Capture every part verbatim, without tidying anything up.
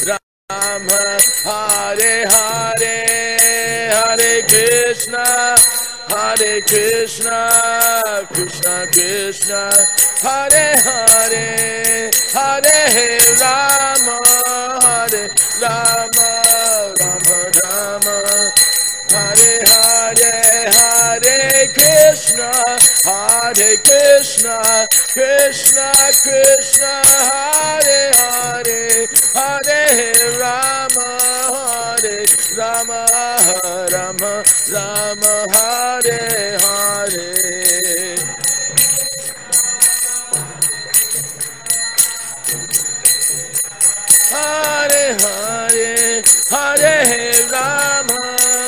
Rama, Hare Hare, Hare Krishna, Hare Krishna, Krishna Krishna, Hare Hare, Hare Rama, Hare Rama, Rama Rama, Hare Hare, Hare Krishna, Hare Krishna, Krishna Krishna, Hare Hare, Hare Rama, Hare Rama, Rama Rama, Hare Hare. Hare Hare, Hare Rama,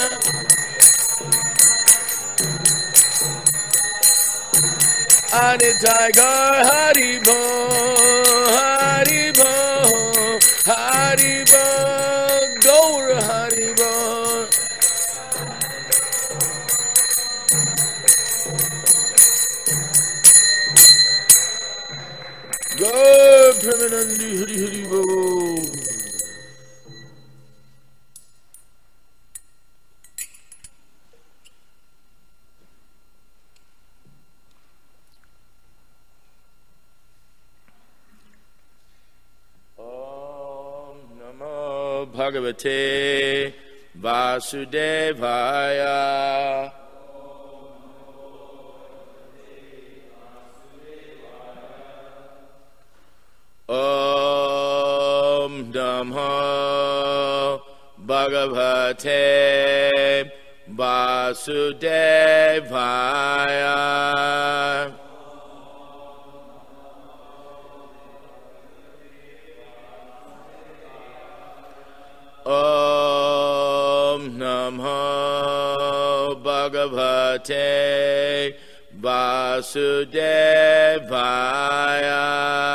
Adi Tiger, Hari Bo, Hari Bo, Hari Bo, Gaur Hari Bo. Gaur Premanandi Hari Hari Bo. Bhagavate Vasudevaya. Om Namo Bhagavate Vasudevaya. Om Namo Bhagavate Vasudevaya.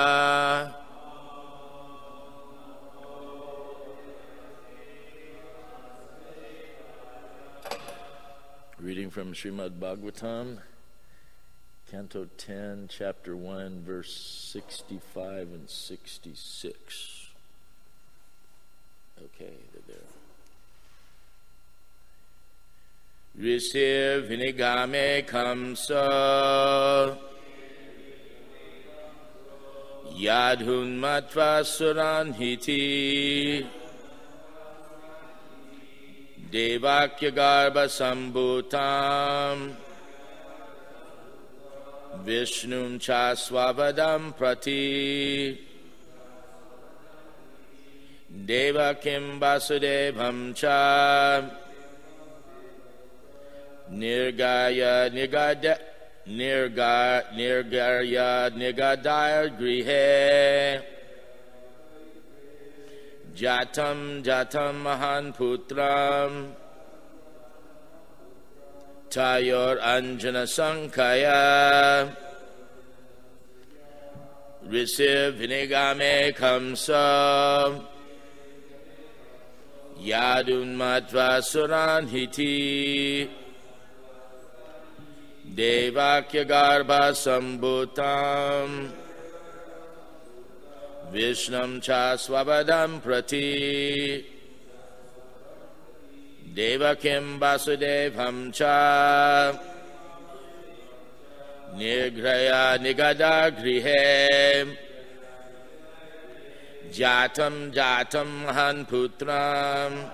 Reading from Srimad Bhagavatam, Canto ten, Chapter one, verse sixty-five and sixty-six. Okay, they're there. Risir vinigame kamsa yadhun matva suranhiti devakya garba sambhutam vishnum chasvavadam prati Devakim Vasudevam cha Nirgaya Nigada Nirga Nirgarya Nigadaya Grihe Jatam Jatam Mahan Putram Tayor Anjana Sankaya Risiv Vinigame Kamsa Yadun Matva Suranhiti Devakya Garbha Sambhutam Vishnam Chasvavadam Prati Devakim Vasudevam Cha Nirgraya Nigada Grihe Jatam Jatam Han Putram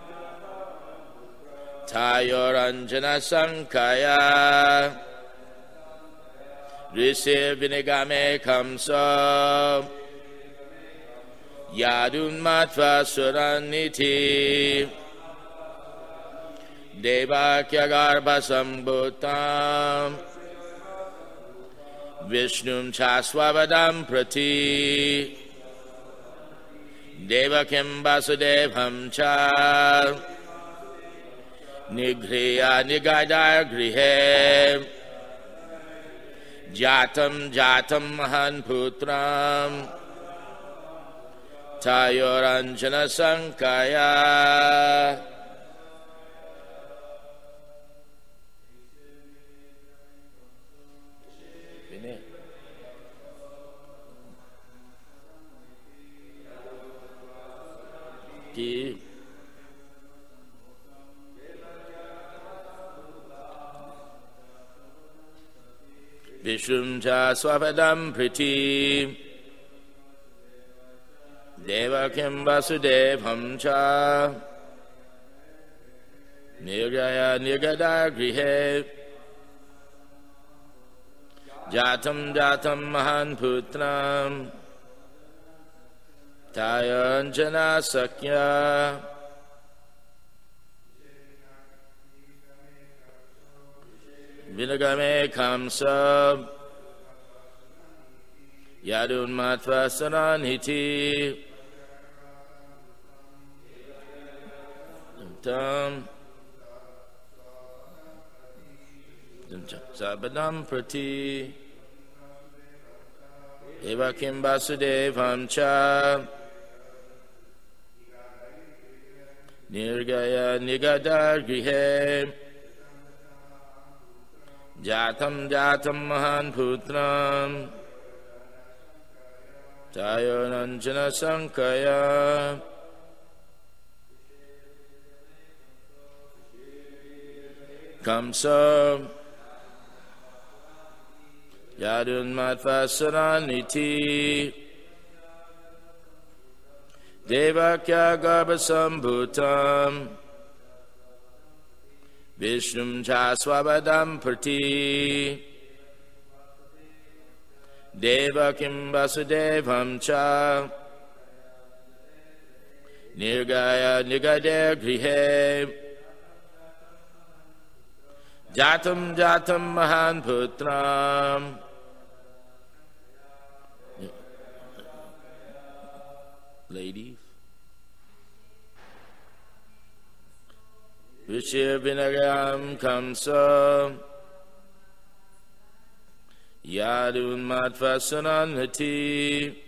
Tayoranjana Sankaya Risir Vinigame Kamsa Yadun Matva Suraniti Devakya Garbha Sambhutam Vishnum Chasvavadam Prati Devakim Vasudevam Cha Nigriya Nigadaya Grihe Jatam Jatam Mahan Putram Tayoranjana Sankaya. ki Vishrum cha Swapadam Priti Devakim Vasudevam cha Nirgaya Nirgada Grihe Jatam Jatam Mahan Putram Tayanjana Sakya Vinagame Kamsa Yadun Matva Saranhiti Tam Sabadam Prati Evakim Vasudevam cha Nirgaya Nigada Grihe Jatam Jatam Mahan Putram Tayananjana Sankaya Kamsa Yadun Matva Saraniti Devakya Garbhasambhutam Vishnum cha Swabadam Prati Devakim Vasudevam cha Nirgaya Nigade Grihe Jatam Jatam Mahan Putram Ladies Vishya Vinagam Kamsa Yadun Matvasananati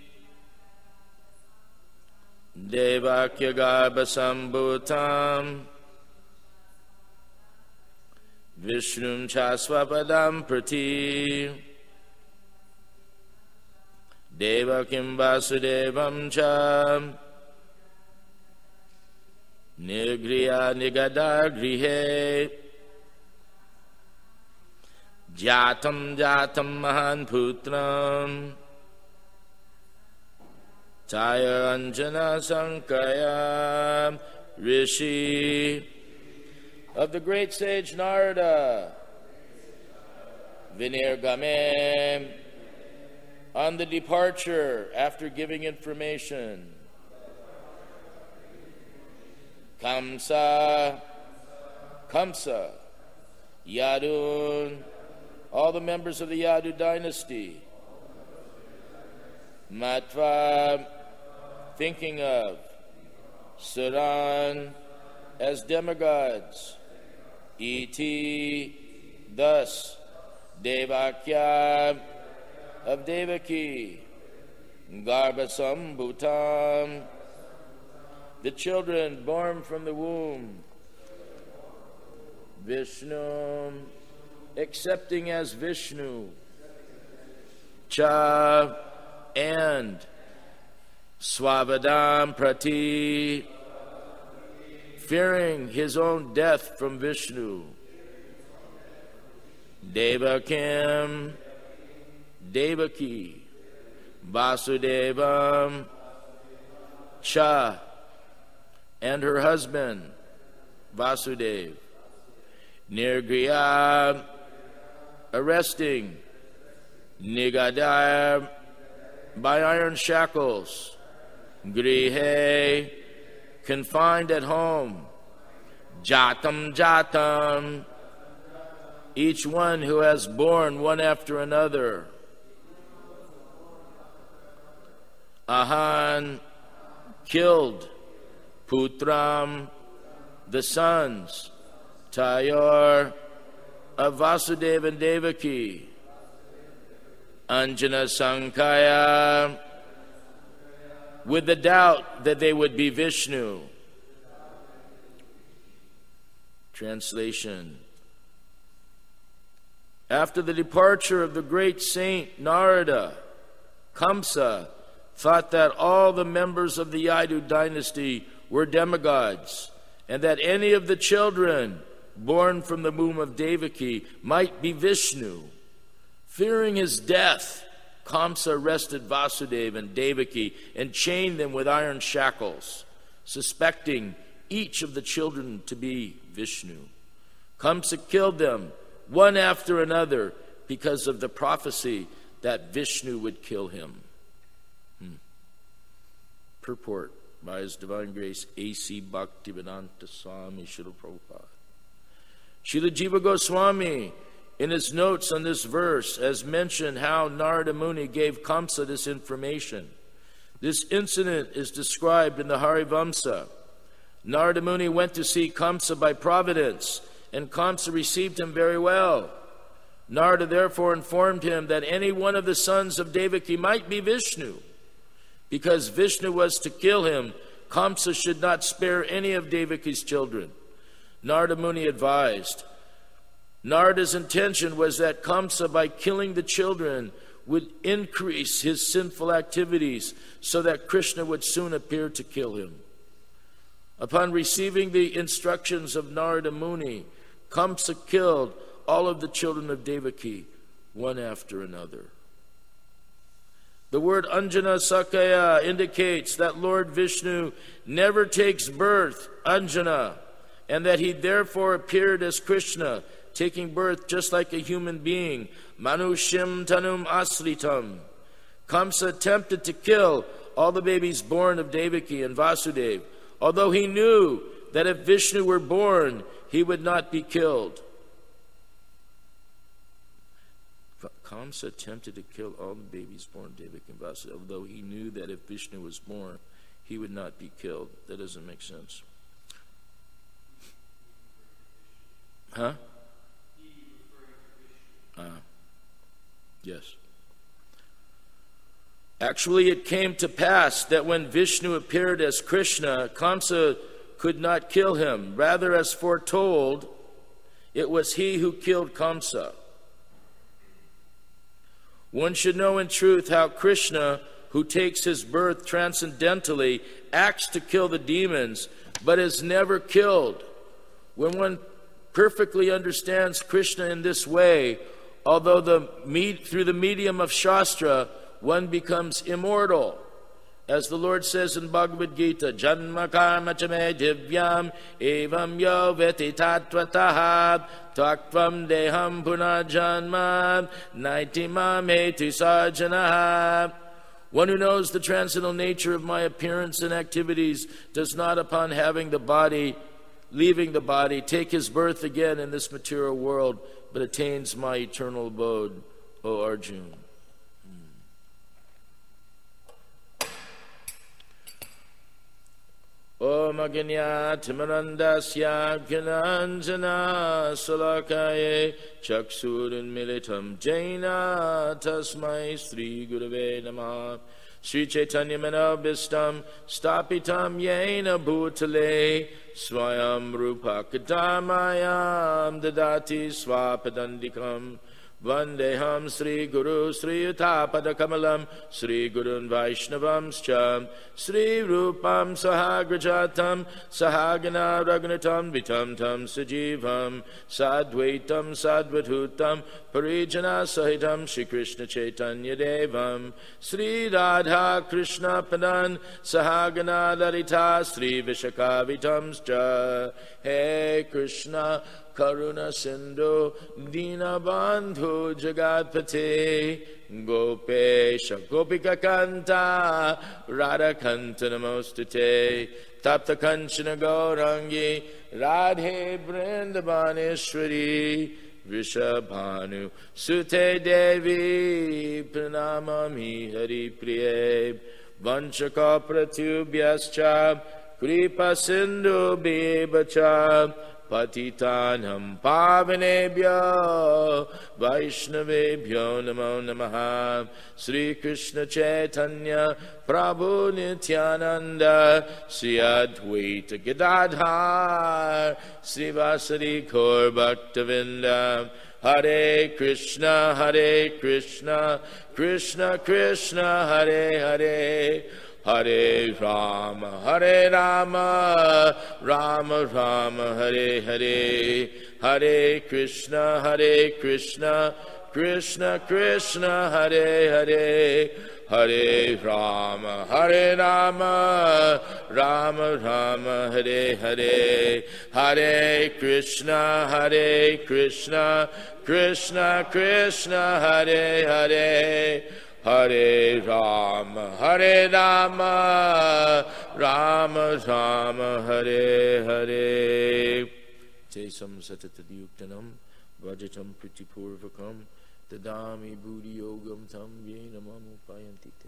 Devakya Garbhasambhutam Vishnum Chaswapadam Prati Devakim Vasudevam cha Nigriya Nigada Grihe Jatam Jatam Mahan Putram Tayanjana Sankaya Rishi of the great sage Narada Vinirgame on the departure after giving information Kamsa Kamsa Yadun all the members of the Yadu dynasty Matva thinking of Suran as demigods Iti thus Devakya of Devaki Garbhasambhutam the children born from the womb Vishnu accepting as Vishnu Cha and Swavadam Prati fearing his own death from Vishnu Devakim Devaki Vasudevam Cha and her husband Vasudev Nirgriya arresting Nigadaya by iron shackles Grihe confined at home Jatam Jatam each one who has born one after another Ahan killed Putram the sons Tayor of Vasudeva and Devaki Anjana Sankaya with the doubt that they would be Vishnu. Translation. After the departure of the great saint Narada, Kamsa thought that all the members of the Yadu dynasty were demigods, and that any of the children born from the womb of Devaki might be Vishnu. Fearing his death, Kamsa arrested Vasudeva and Devaki and chained them with iron shackles, suspecting each of the children to be Vishnu. Kamsa killed them one after another because of the prophecy that Vishnu would kill him. Hmm. Purport by His Divine Grace A C Bhaktivedanta Swami Srila Prabhupada. Srila Jiva Goswami, in his notes on this verse, has mentioned how Narada Muni gave Kamsa this information. This incident is described in the Harivamsa. Narada Muni went to see Kamsa by providence, and Kamsa received him very well. Narada therefore informed him that any one of the sons of Devaki might be Vishnu. Because Vishnu was to kill him, Kamsa should not spare any of Devaki's children. Narada Muni advised. Narada's intention was that Kamsa, by killing the children, would increase his sinful activities so that Krishna would soon appear to kill him. Upon receiving the instructions of Narada Muni, Kamsa killed all of the children of Devaki, one after another. The word Anjana Sakaya indicates that Lord Vishnu never takes birth, Anjana, and that he therefore appeared as Krishna, taking birth just like a human being, Manushim Tanum Asritam. Kamsa attempted to kill all the babies born of Devaki and Vasudeva, although he knew that if Vishnu were born, he would not be killed. Kamsa attempted to kill all the babies born of Devaki and Vasudeva, although he knew that if Vishnu was born, he would not be killed. That doesn't make sense. Huh? Uh, yes. Actually, it came to pass that when Vishnu appeared as Krishna, Kamsa could not kill him. Rather, as foretold, it was he who killed Kamsa. One should know in truth how Krishna, who takes his birth transcendentally, acts to kill the demons, but is never killed. When one perfectly understands Krishna in this way, although the med- through the medium of Shastra, one becomes immortal. As the Lord says in Bhagavad Gita, Janma karma chame divyam evam yo veti tatvataha takvam deham punajanma naitimam heti sarjanaha. One who knows the transcendental nature of my appearance and activities does not, upon having the body, leaving the body, take his birth again in this material world, but attains my eternal abode, O Arjuna. Om Agnya Timarandasya Gyananjana Salakaye Chaksurun Militam Jaina Tasmai Sri Gurave Namah Sri Chaitanya Manabhistam Stapitam Yena Bhutale Swayam Rupa Kadamayam Dadati Swapadandikam Vandeham Sri Guru Sri Utapada Kamalam Sri Gurun Vaishnavamscha Sri Rupam Sahagrajatam Sahagana Ragnatam Vitam Tam Sajivam Sadvaitam Sadvadhutam Parijana Sahitam Shri Krishna Chaitanya Devam Sri Radha Krishna Padan Sahagana Lalita Sri Vishakavitamscha Hey Krishna Karuna Sindhu Dina Bandhu Jagatpate Gopesha Gopika Kanta Radha Kanta Namostate Tapta Kanchana Gaurangi Radhe Vrindavaneshwari Vishabhanu Sute Devi Pranamami Hari Priye Vanchaka Pratyubhyascha Kripa Sindhu Bebacha Patitanam Pavanebhyo Vaishnavebhyo Namo Namaha Sri Krishna Chaitanya Prabhu Nityananda Sri Advaita Gadadhar Sri Vasari Gaur Bhaktavinda Hare Krishna Hare Krishna Krishna Krishna Hare Hare Hare Rama, Hare Rama, Rama Rama, Hare Hare, Hare Krishna, Hare Krishna, Krishna Krishna, Hare Hare, Hare Rama, Hare Rama, Rama Rama, Hare Hare, Hare Krishna, Hare Krishna, Krishna Krishna, Hare Hare, Hare Rama, Hare Rama, Rama Rama, Hare Hare. Tesam satatadiyuktanam, vajatam pritipurvakam, tadami buddhi yogam tam yena manupayanti te.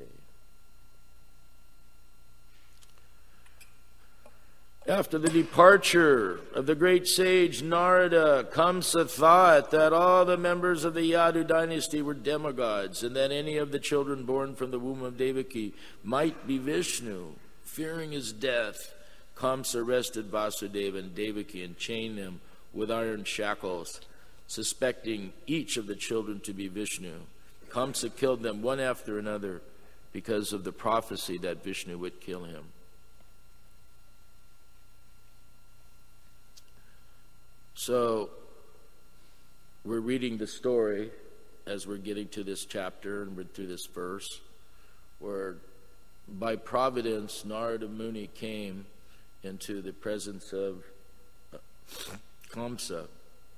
After the departure of the great sage Narada, Kamsa thought that all the members of the Yadu dynasty were demigods, and that any of the children born from the womb of Devaki might be Vishnu. Fearing his death, Kamsa arrested Vasudeva and Devaki and chained them with iron shackles, suspecting each of the children to be Vishnu. Kamsa killed them one after another because of the prophecy that Vishnu would kill him. So, we're reading the story as we're getting to this chapter and we're through this verse, where by providence Narada Muni came into the presence of Kamsa.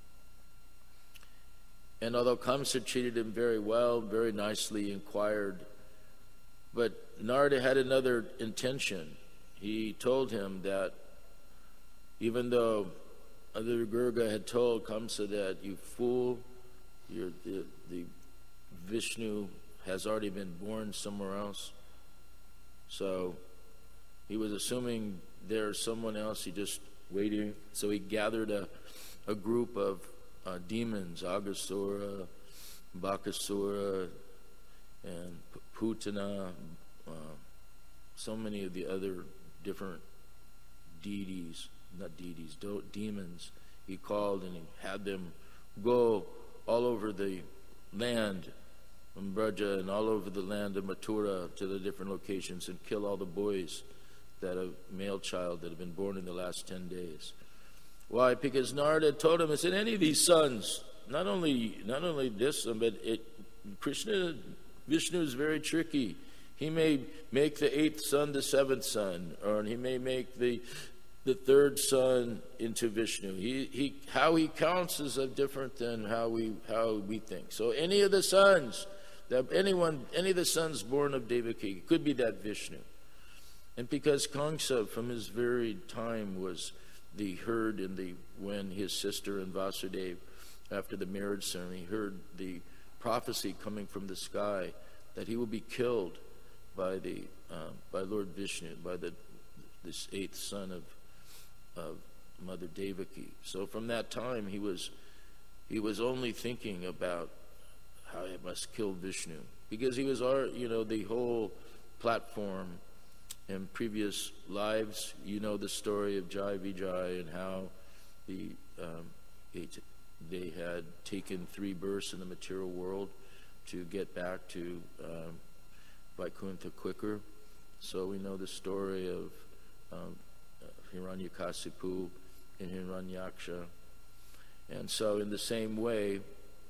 And although Kamsa treated him very well, very nicely, inquired, but Narada had another intention. He told him that even though Adhir Gurga had told Kamsa that, you fool, you're, the, the Vishnu has already been born somewhere else. So he was assuming there's someone else, he just waiting. So he gathered a, a group of uh, demons, Aghasura, Bakasura, and Putana, uh, so many of the other different deities, not deities, do, demons. He called and he had them go all over the land from Braja and all over the land of Mathura to the different locations and kill all the boys, that a male child that had been born in the last ten days. Why? Because Narada told him, I said, any of these sons, not only not only this son, but it, Krishna, Vishnu is very tricky. He may make the eighth son the seventh son, or he may make the the third son into Vishnu. He he how he counts is different than how we how we think. So any of the sons, that anyone any of the sons born of Devaki could be that Vishnu. And because Kamsa from his very time was the heard in the when his sister and Vasudeva, after the marriage ceremony, heard the prophecy coming from the sky that he will be killed by the uh, by Lord Vishnu, by the this eighth son of of Mother Devaki. So from that time he was he was only thinking about how he must kill Vishnu, because he was our you know the whole platform in previous lives. You know the story of Jai Vijay and how the um, they, they had taken three births in the material world to get back to um, Vaikuntha quicker. So we know the story of um, Hiranyakasipu and Hiranyaksha. And so in the same way,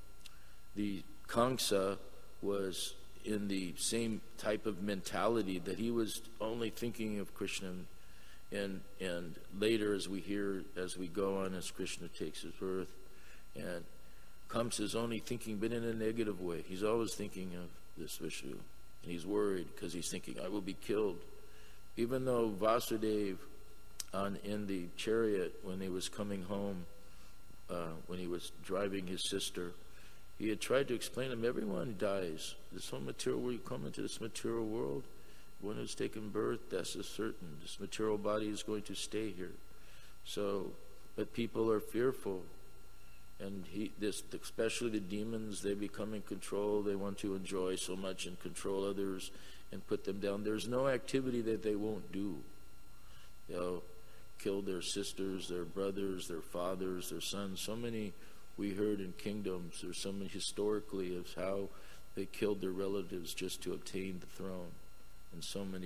the Kamsa was in the same type of mentality, that he was only thinking of Krishna. And and later, as we hear, as we go on, as Krishna takes his birth, and Kamsa is only thinking, but in a negative way. He's always thinking of this Vishnu. And he's worried because he's thinking, I will be killed. Even though Vasudeva, on in the chariot when he was coming home, uh, when he was driving his sister, he had tried to explain to him, everyone dies. This whole material world, you come into this material world, one who's taken birth, that's a certain. This material body is going to stay here. So, but people are fearful. And he, this, especially the demons, they become in control. They want to enjoy so much and control others and put them down. There's no activity that they won't do. They'll kill their sisters, their brothers, their fathers, their sons. So many we heard in kingdoms. There's so many historically of how they killed their relatives just to obtain the throne. And so many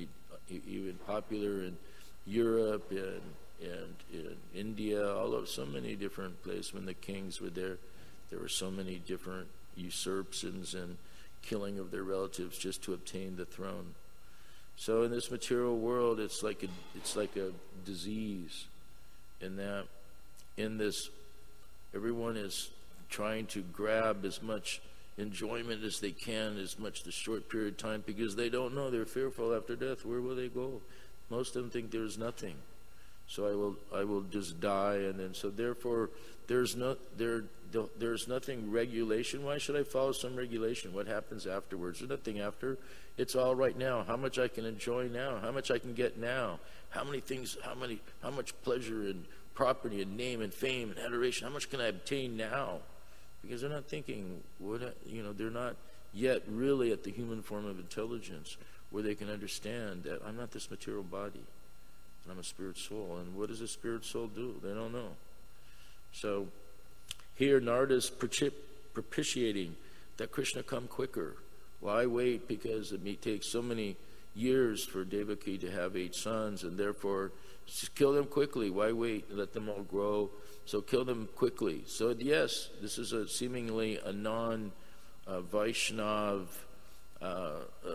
e- even popular in Europe and, and in India, all of so many different places. When the kings were there, there were so many different usurpations and killing of their relatives just to obtain the throne. So in this material world, it's like a, it's like a disease, in that in this, everyone is trying to grab as much enjoyment as they can, as much the short period of time, because they don't know. They're fearful after death. Where will they go? Most of them think there's nothing. So I will I will just die, and then so therefore there's no there there's nothing regulation. Why should I follow some regulation? What happens afterwards? There's nothing after. It's all right now. How much I can enjoy now? How much I can get now? How many things? How many? How much pleasure and property and name and fame and adoration? How much can I obtain now? Because they're not thinking what you know. They're not yet really at the human form of intelligence where they can understand that I'm not this material body. And I'm a spirit soul. And what does a spirit soul do? They don't know. So here Narada's propitiating that Krishna come quicker. Why wait? Because it may take so many years for Devaki to have eight sons, and therefore just kill them quickly. Why wait? Let them all grow. So kill them quickly. So yes, this is a seemingly a non-Vaishnav uh, uh,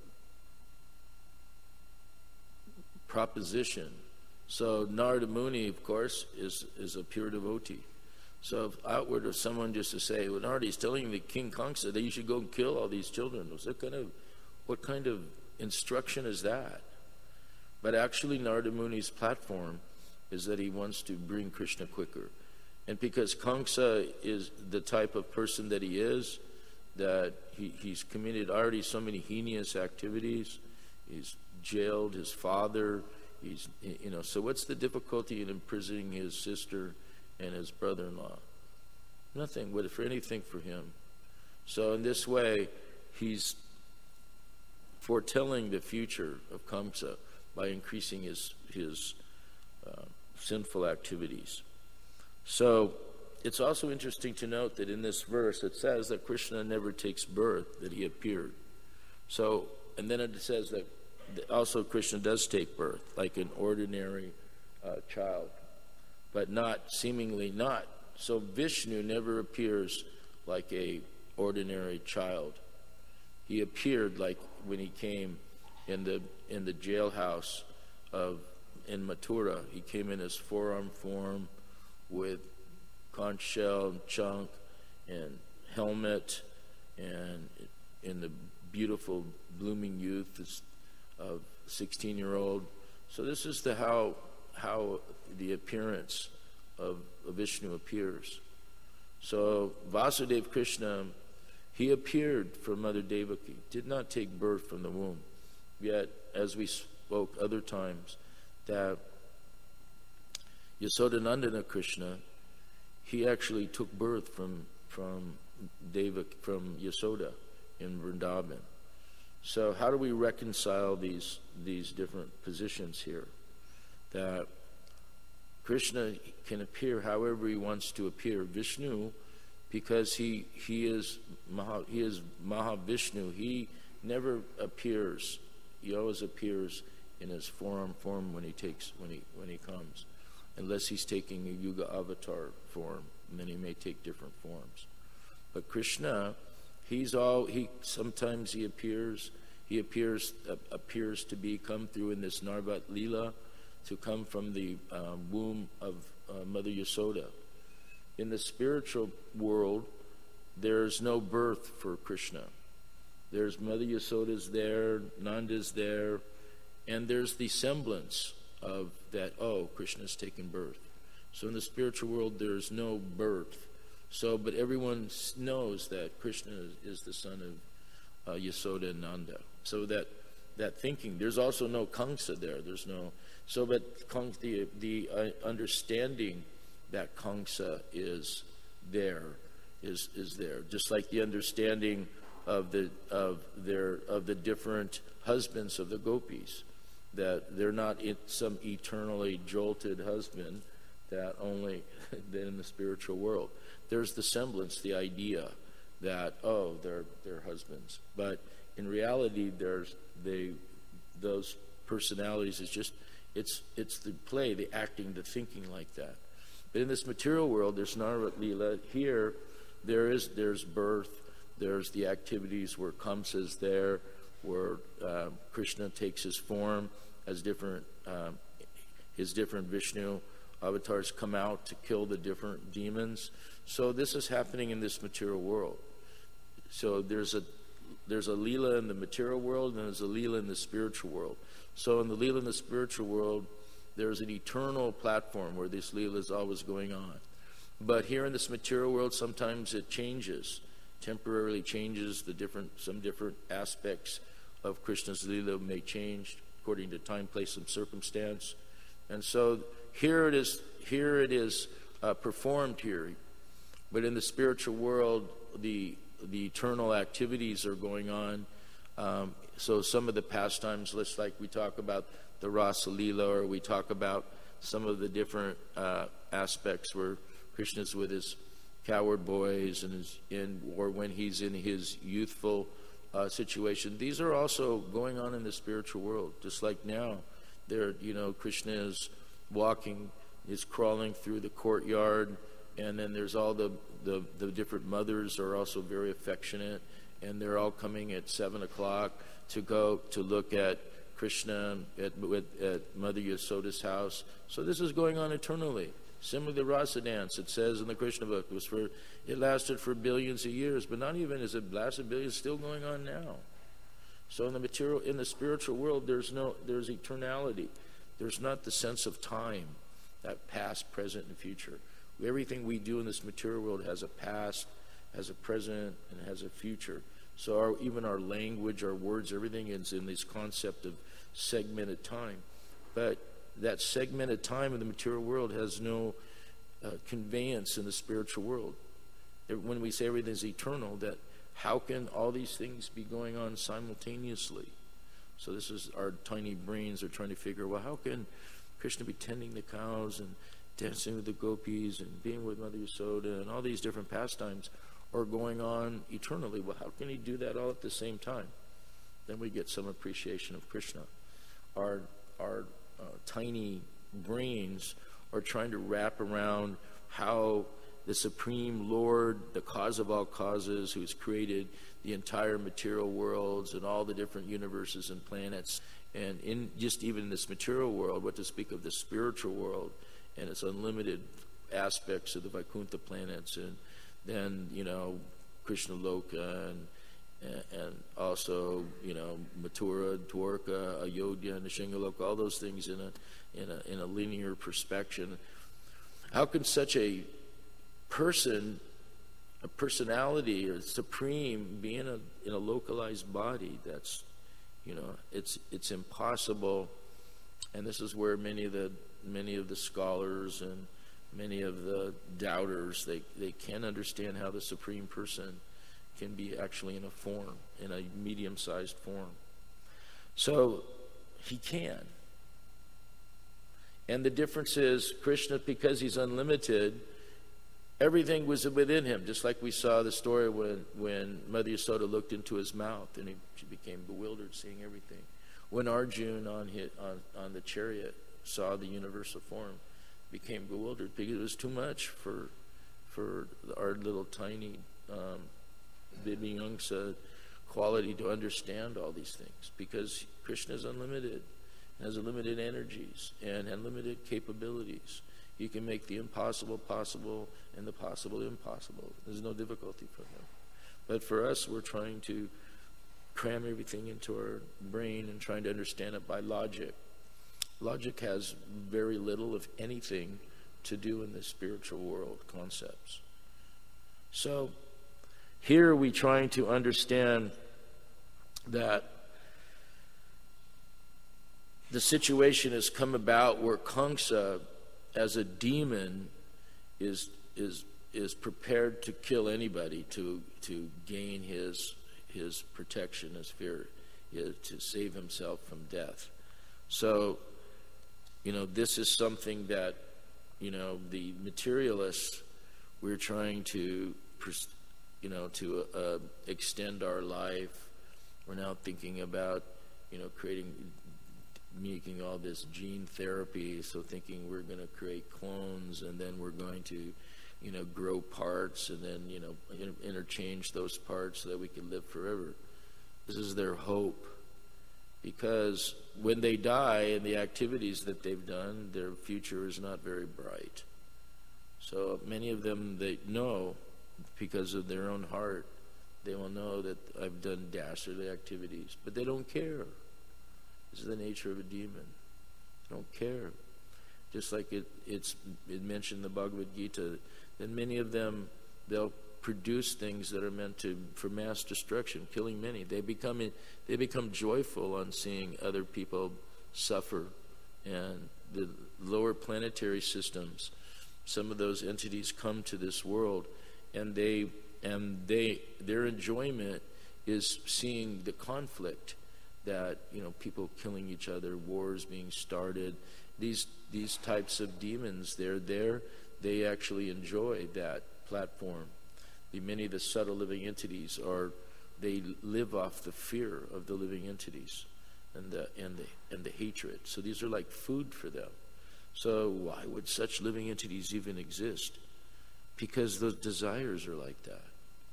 proposition. So Narada Muni, of course, is is a pure devotee. So if outward of someone just to say, well, Narada is telling the King Kamsa that you should go and kill all these children. Was that kind of, what kind of instruction is that? But actually Narada Muni's platform is that he wants to bring Krishna quicker. And because Kamsa is the type of person that he is, that he, he's committed already so many heinous activities, he's jailed his father, he's, you know, so what's the difficulty in imprisoning his sister and his brother-in-law? Nothing, but for anything for him. So in this way, he's foretelling the future of Kamsa by increasing his, his uh, sinful activities. So it's also interesting to note that in this verse it says that Krishna never takes birth, that he appeared. So, and then it says that also Krishna does take birth, like an ordinary uh, child, but not, seemingly not. So Vishnu never appears like a ordinary child. He appeared like when he came in the in the jailhouse of in Mathura. He came in his four-arm form with conch shell and chunk and helmet, and in the beautiful blooming youth of sixteen-year-old. So this is the how how the appearance of, of Vishnu appears. So Vasudeva Krishna, he appeared from Mother Devaki, did not take birth from the womb. Yet, as we spoke other times, that Yasodanandana Krishna, he actually took birth from from Devaki, from Yasoda in Vrindavan. So how do we reconcile these these different positions here? That Krishna can appear however he wants to appear. Vishnu, because he he is Maha, he is Mahavishnu, he never appears. He always appears in his four-arm form when he takes when he when he comes, unless he's taking a Yuga avatar form, and then he may take different forms. But Krishna, he's all he. Sometimes he appears. He appears uh, appears to be come through in this Narvat Leela, to come from the uh, womb of uh, Mother Yasoda. In the spiritual world, there's no birth for Krishna. There's Mother Yasoda's there, Nanda's there, and there's the semblance of that. Oh, Krishna's taken birth. So in the spiritual world, there's no birth. So, but everyone knows that Krishna is, is the son of uh, Yasoda and Nanda. So that that thinking, there's also no Kamsa there. There's no so, but the the uh, understanding that Kamsa is there is is there, just like the understanding of the of their of the different husbands of the gopis, that they're not in some eternally jolted husband that only that in the spiritual world. There's the semblance, the idea that, oh, they're they're husbands, but in reality, there's they those personalities. It's just, it's it's the play, the acting, the thinking like that. But in this material world, there's Nara Leela. Here, there is there's birth, there's the activities where Kamsa is there, where uh, Krishna takes his form as different, um, his different Vishnu avatars come out to kill the different demons. So this is happening in this material world. So there's a there's a Leela in the material world, and there's a Leela in the spiritual world. So in the Leela in the spiritual world, there's an eternal platform where this Leela is always going on. But here in this material world, sometimes it changes, temporarily changes. The different some different aspects of Krishna's Leela may change according to time, place, and circumstance. And so here it is. Here it is uh, performed here. But in the spiritual world, the the eternal activities are going on. Um, so some of the pastimes, just like we talk about the Rasa Leela, or we talk about some of the different uh, aspects where Krishna's with his coward boys and his in, or when he's in his youthful uh, situation. These are also going on in the spiritual world, just like now. There, you know, Krishna is walking, is crawling through the courtyard. And then there's all the, the, the different mothers are also very affectionate, and they're all coming at seven o'clock to go to look at Krishna at, at Mother Yasoda's house. So this is going on eternally. Similarly, the Rasa dance, it says in the Krishna book, it was for it lasted for billions of years, but not even is it lasted billions, still going on now. So in the material, in the spiritual world, there's no there's eternality. There's not the sense of time, that past, present, and future. Everything we do in this material world has a past, has a present, and has a future. So our, even our language, our words, everything is in this concept of segmented time. But that segmented time in the material world has no uh, conveyance in the spiritual world. When we say everything's eternal, that how can all these things be going on simultaneously? So this is our tiny brains are trying to figure, well, how can Krishna be tending the cows and dancing with the gopis and being with Mother Yasoda and all these different pastimes are going on eternally? Well, how can he do that all at the same time? Then we get some appreciation of Krishna. Our our uh, tiny brains are trying to wrap around how the Supreme Lord, the cause of all causes, who's created the entire material worlds and all the different universes and planets, and in just even this material world, what to speak of the spiritual world, and its unlimited aspects of the Vaikuntha planets, and then, you know, Krishna Loka, and, and also, you know, Mathura, Dwarka, Ayodhya, and Nishingaloka, all those things in a, in a, in a linear perspective. How can such a person, a personality, or supreme, be in a, in a localized body? That's, you know, it's, it's impossible. And this is where many of the many of the scholars and many of the doubters, they, they can't understand how the Supreme Person can be actually in a form, in a medium-sized form. So he can. And the difference is, Krishna, because he's unlimited, everything was within him, just like we saw the story when, when Mother Yasoda looked into his mouth and he, she became bewildered seeing everything. When Arjuna on, his, on, on the chariot saw the universal form, became bewildered because it was too much for for our little tiny um, Vibhyangsa quality to understand all these things, because Krishna is unlimited, has unlimited energies and unlimited capabilities. He can make the impossible possible and the possible impossible. There's no difficulty for him. But for us, we're trying to cram everything into our brain and trying to understand it by logic. Logic has very little, if anything, to do in the spiritual world concepts. So here we're trying to understand that the situation has come about where Kamsa, as a demon, is is is prepared to kill anybody to to gain his his protection, his fear, to save himself from death. So, you know, this is something that, you know, the materialists, we're trying to, you know, to uh, extend our life. We're now thinking about, you know, creating making all this gene therapy, so thinking we're going to create clones and then we're going to, you know, grow parts and then, you know, inter- interchange those parts so that we can live forever. This is their hope. Because when they die and the activities that they've done, their future is not very bright. So many of them, they know, because of their own heart, they will know that I've done dastardly activities. But they don't care. This is the nature of a demon. They don't care. Just like it, it's it mentioned in the Bhagavad Gita, that many of them, they'll produce things that are meant to for mass destruction, killing many. They become they become joyful on seeing other people suffer. And the lower planetary systems, some of those entities come to this world, and they and they their enjoyment is seeing the conflict, that, you know, people killing each other, wars being started. These these types of demons, they're there. They actually enjoy that platform. The many of the subtle living entities are, they live off the fear of the living entities and the and the and the hatred. So these are like food for them. So why would such living entities even exist? Because those desires are like that.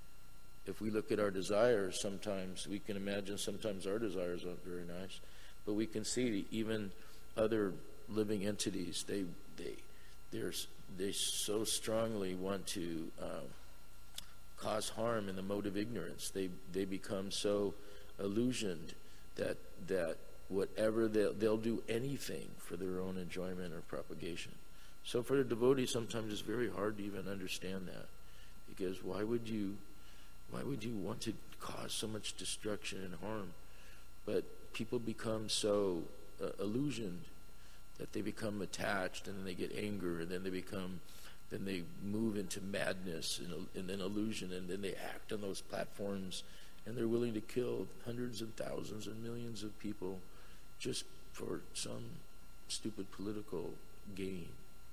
If we look at our desires, sometimes we can imagine sometimes our desires aren't very nice, but we can see even other living entities, they they they're, they so strongly want to um, cause harm in the mode of ignorance. They they become so illusioned that that whatever they'll, they'll do anything for their own enjoyment or propagation. So for the devotee, sometimes it's very hard to even understand that, because why would you why would you want to cause so much destruction and harm? But people become so uh, illusioned that they become attached, and then they get anger, and then they become then they move into madness and, and then illusion, and then they act on those platforms, and they're willing to kill hundreds of thousands and millions of people just for some stupid political gain.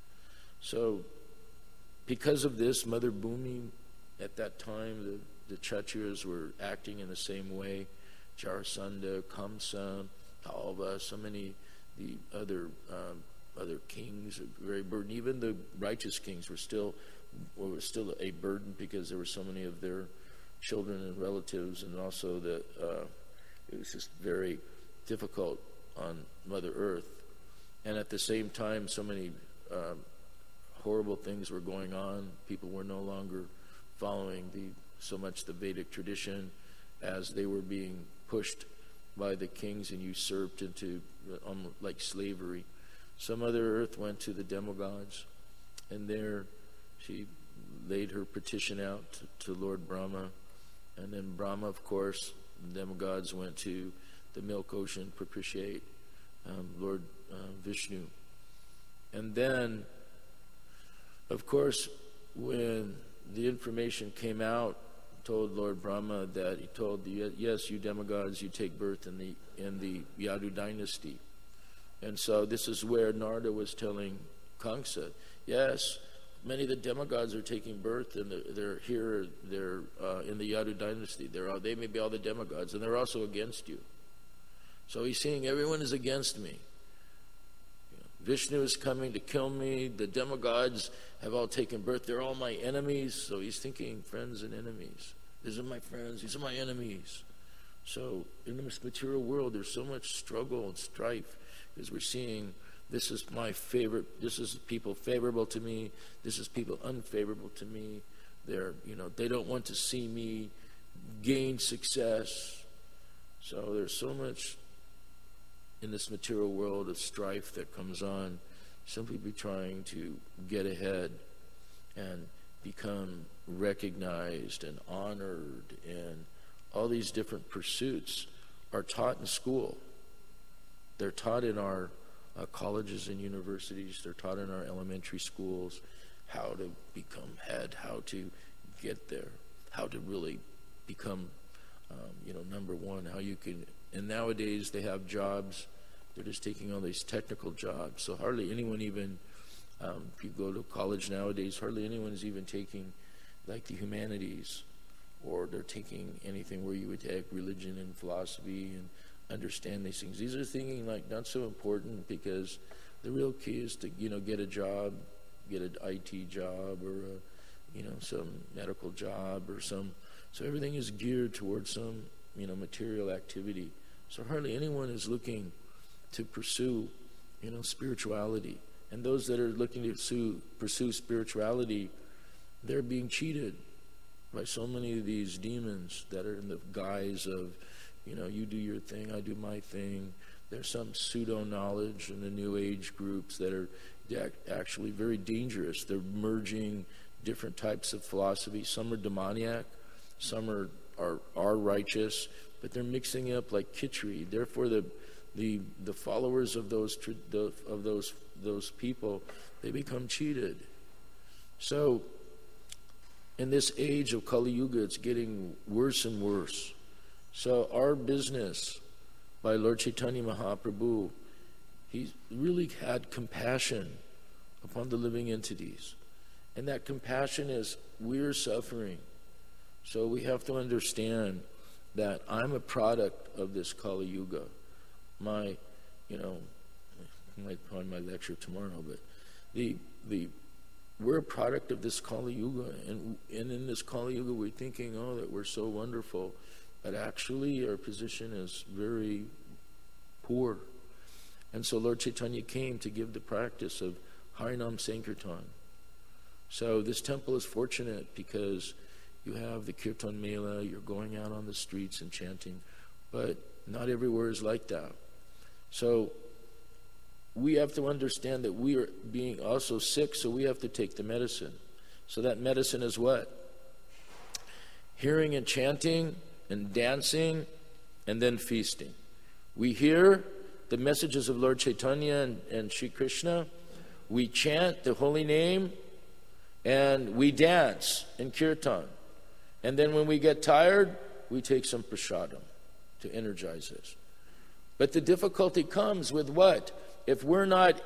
So because of this, Mother Bhumi, at that time, the, the Kshatriyas were acting in the same way. Jarasandha, Kamsa, Talva, so many the other um, other kings are very burdened. Even the righteous kings were still were still a burden, because there were so many of their children and relatives, and also that uh, it was just very difficult on Mother Earth. And at the same time, so many uh, horrible things were going on. People were no longer following the so much the Vedic tradition, as they were being pushed by the kings and usurped into um, like slavery. So Mother Earth went to the demigods, and there she laid her petition out to, to Lord Brahma. And then Brahma, of course, the demigods went to the milk ocean, propitiate um, Lord uh, Vishnu. And then, of course, when the information came out, told Lord Brahma that he told the yes, you demigods, you take birth in the in the Yadu dynasty. And so this is where Narada was telling Kamsa, yes, many of the demigods are taking birth, and they're, they're here, they're uh, in the Yadu dynasty. They're all, they may be all the demigods, and they're also against you. So he's saying everyone is against me. You know, Vishnu is coming to kill me. The demigods have all taken birth. They're all my enemies. So he's thinking friends and enemies. These are my friends. These are my enemies. So in this material world, there's so much struggle and strife, because we're seeing this is my favorite, this is people favorable to me, this is people unfavorable to me. They're, you know, they don't want to see me gain success. So there's so much in this material world of strife that comes on, simply be trying to get ahead and become recognized and honored, and all these different pursuits are taught in school. They're taught in our uh, colleges and universities. They're taught in our elementary schools how to become head, how to get there, how to really become, um, you know, number one, how you can. And nowadays they have jobs. They're just taking all these technical jobs. So hardly anyone even, um, if you go to college nowadays, hardly anyone is even taking like the humanities, or they're taking anything where you would take religion and philosophy and understand these things. These are thinking like not so important, because the real key is to, you know, get a job, get an I T job, or a, you know, some medical job or some. So everything is geared towards some, you know, material activity. So hardly anyone is looking to pursue, you know, spirituality. And those that are looking to pursue, pursue spirituality, they're being cheated by so many of these demons that are in the guise of, you know, you do your thing, I do my thing. There's some pseudo-knowledge in the New Age groups that are actually very dangerous. They're merging different types of philosophy. Some are demoniac, some are, are, are righteous, but they're mixing up like kitchery. Therefore, the the the followers of those the, of those those people, they become cheated. So, in this age of Kali Yuga, it's getting worse and worse. So, our business by Lord Chaitanya Mahaprabhu, he really had compassion upon the living entities, and that compassion is we're suffering. So we have to understand that I'm a product of this Kali Yuga. My, you know, I might find my lecture tomorrow, but the the we're a product of this Kali Yuga, and and in this Kali Yuga we're thinking, oh, that we're so wonderful, but actually our position is very poor. And so Lord Chaitanya came to give the practice of Harinam Sankirtan. So this temple is fortunate because you have the Kirtan Mela, you're going out on the streets and chanting, but not everywhere is like that. So we have to understand that we are being also sick, so we have to take the medicine. So that medicine is what? Hearing and chanting and dancing and then feasting. We hear the messages of Lord Chaitanya and, and Sri Krishna. We chant the holy name and we dance in kirtan. And then when we get tired, we take some prasadam to energize us. But the difficulty comes with what? If we're not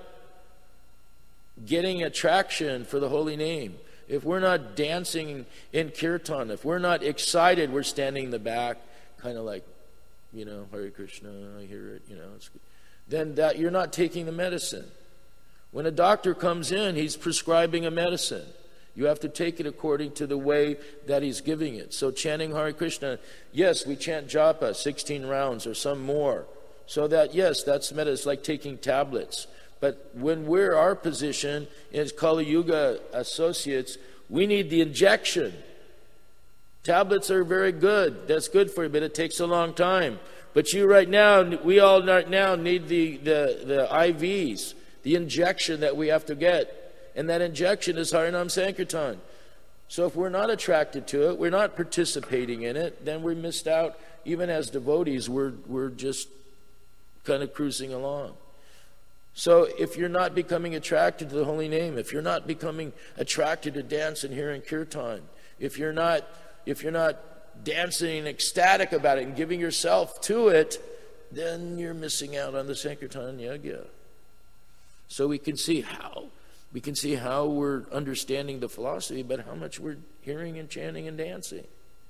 getting attraction for the holy name, if we're not dancing in kirtan, if we're not excited, we're standing in the back, kind of like, you know, Hare Krishna, I hear it, you know, it's good. Then that you're not taking the medicine. When a doctor comes in, he's prescribing a medicine. You have to take it according to the way that he's giving it. So chanting Hare Krishna, yes, we chant japa, sixteen rounds or some more. So that, yes, that's medicine. It's like taking tablets. But when we're our position as Kali Yuga associates, we need the injection. Tablets are very good. That's good for you, but it takes a long time. But you right now, we all right now need the, the, the I Vs, the injection that we have to get. And that injection is Harinam Sankirtan. So if we're not attracted to it, we're not participating in it, then we're missed out. Even as devotees, we're we're just kind of cruising along. So if you're not becoming attracted to the holy name, if you're not becoming attracted to dance and hearing kirtan, if you're not if you're not dancing and ecstatic about it and giving yourself to it, then you're missing out on the Sankirtan Yajna. So we can see how we can see how we're understanding the philosophy, but how much we're hearing and chanting and dancing.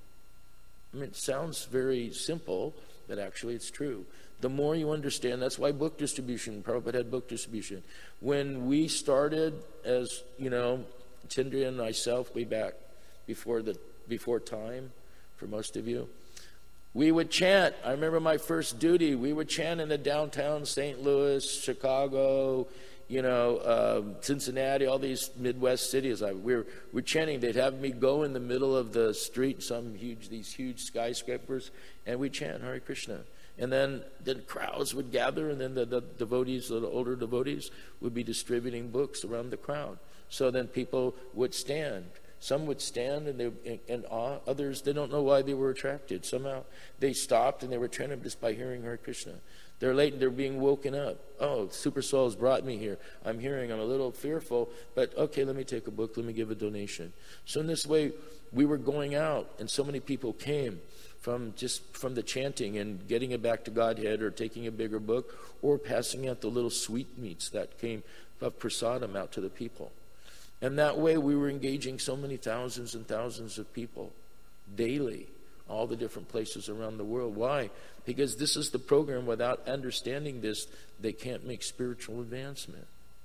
I mean, it sounds very simple, but actually it's true. The more you understand, that's why book distribution, Prabhupada had book distribution. When we started as, you know, Tindriya and myself way back before the before time, for most of you, we would chant. I remember my first duty, we would chant in the downtown Saint Louis, Chicago, you know, um, Cincinnati, all these Midwest cities. I, we were, we were chanting. They'd have me go in the middle of the street, some huge, these huge skyscrapers, and we'd chant Hare Krishna. And then, then crowds would gather, and then the, the devotees, the older devotees, would be distributing books around the crowd. So then people would stand. Some would stand and they in, in awe. Others, they don't know why they were attracted. Somehow they stopped and they were chanting just by hearing Hare Krishna. They're late and they're being woken up. Oh, Super Soul has brought me here. I'm hearing, I'm a little fearful, but okay, let me take a book, let me give a donation. So in this way, we were going out, and so many people came from just from the chanting and getting it back to Godhead, or taking a bigger book, or passing out the little sweetmeats that came of prasadam out to the people. And that way we were engaging so many thousands and thousands of people daily all the different places around the world. Why? Because this is the program. Without understanding this, they can't make spiritual advancement.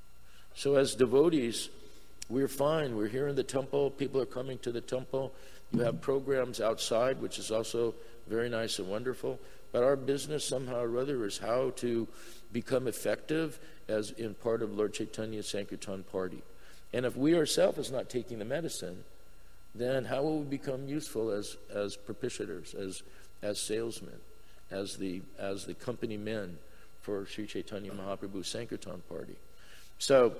So as devotees, we're fine. We're here in the temple. People are coming to the temple. You have programs outside, which is also very nice and wonderful. But our business somehow or other is how to become effective as in part of Lord Chaitanya's Sankirtan party. And if we ourselves is not taking the medicine, then how will we become useful as as propitiators, as as salesmen, as the as the company men for Sri Chaitanya Mahaprabhu's Sankirtan party? So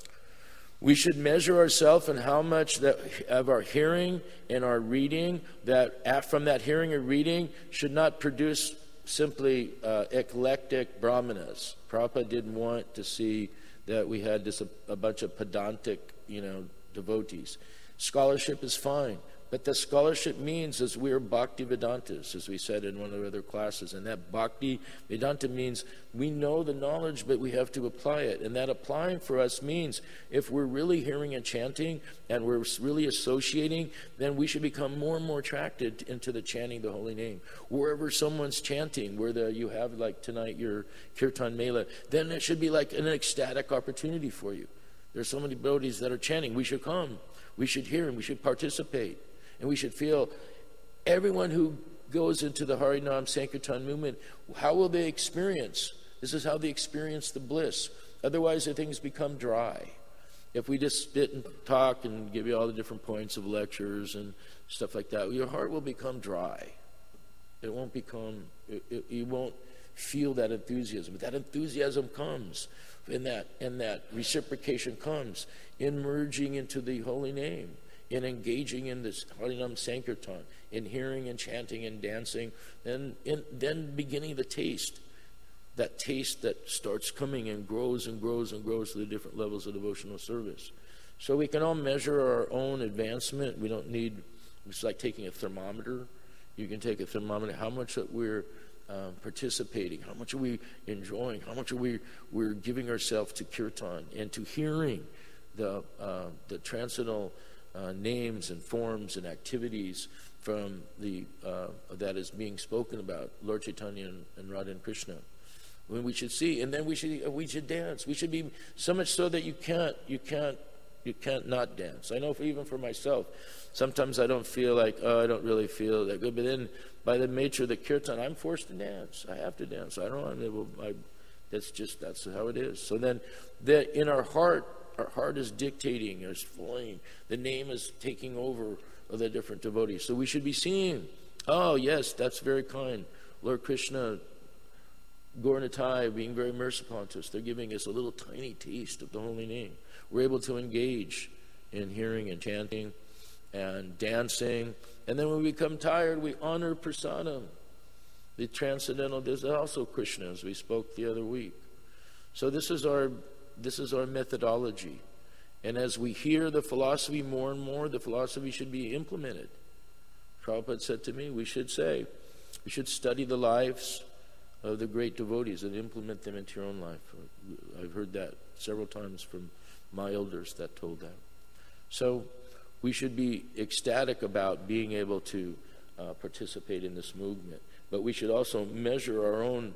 we should measure ourselves and how much that of our hearing and our reading, that from that hearing and reading should not produce simply uh, eclectic brahmanas. Prabhupada didn't want to see that we had just a, a bunch of pedantic, you know, devotees. Scholarship is fine, but the scholarship means as we are Bhakti Vedantas, as we said in one of the other classes, and that Bhakti Vedanta means we know the knowledge, but we have to apply it. And that applying for us means if we're really hearing and chanting and we're really associating, then we should become more and more attracted into the chanting the holy name. Wherever someone's chanting, where the, you have like tonight your Kirtan Mela, then it should be like an ecstatic opportunity for you. There's so many devotees that are chanting. We should come. We should hear and we should participate. And we should feel everyone who goes into the Harinam Sankirtan movement, how will they experience? This is how they experience the bliss. Otherwise, the things become dry. If we just sit and talk and give you all the different points of lectures and stuff like that, your heart will become dry. It won't become, it, it, you won't feel that enthusiasm. But that enthusiasm comes, and that, and that reciprocation comes in merging into the holy name, in engaging in this Harinam Sankirtan, in hearing and chanting and dancing, and in, then beginning the taste, that taste that starts coming and grows and grows and grows to the different levels of devotional service. So we can all measure our own advancement. We don't need, it's like taking a thermometer. You can take a thermometer, how much that we're um, participating, how much are we enjoying, how much are we we're giving ourselves to kirtan and to hearing the uh, the transcendental Uh, names and forms and activities from the uh, that is being spoken about, Lord Chaitanya and, and Radha and Krishna. When we should see, and then we should uh, we should dance. We should be so much so that you can't you can't you can't not dance. I know for, even for myself, sometimes I don't feel like oh I don't really feel that good, but then by the nature of the kirtan, I'm forced to dance. I have to dance. I don't. I'm able. I, that's just that's how it is. So then, that in our heart. Our heart is dictating, is flowing. The name is taking over of the different devotees. So we should be seeing, oh, yes, that's very kind. Lord Krishna, Gauranatai, being very merciful to us. They're giving us a little tiny taste of the holy name. We're able to engage in hearing and chanting and dancing. And then when we become tired, we honor prasadam. The transcendental is also Krishna, as we spoke the other week. So this is our This is our methodology. And as we hear the philosophy more and more, the philosophy should be implemented. Prabhupada said to me, we should say, we should study the lives of the great devotees and implement them into your own life. I've heard that several times from my elders that told that. So we should be ecstatic about being able to uh, participate in this movement. But we should also measure our own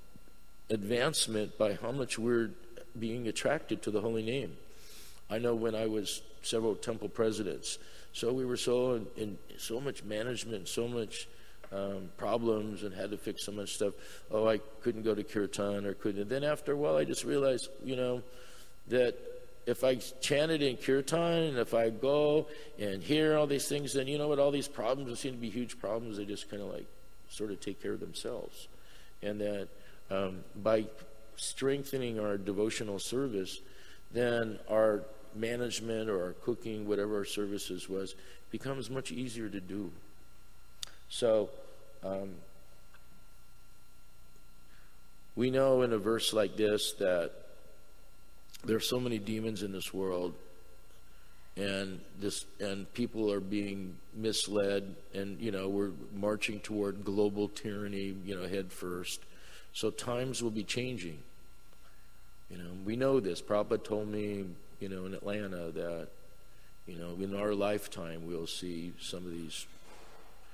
advancement by how much we're being attracted to the holy name. I know when I was several temple presidents, so we were so in, in so much management, so much um, problems, and had to fix so much stuff. Oh, I couldn't go to kirtan or couldn't. And then after a while, I just realized, you know, that if I chanted in kirtan and if I go and hear all these things, then you know what? All these problems that seem to be huge problems, they just kind of like sort of take care of themselves, and that um, by strengthening our devotional service, then our management or our cooking, whatever our services was, becomes much easier to do. So um, we know in a verse like this that there are so many demons in this world, and this and people are being misled, and you know we're marching toward global tyranny, you know, head first. So times will be changing. You know, we know this. Prabhupada told me, you know, in Atlanta that, you know, in our lifetime we'll see some of these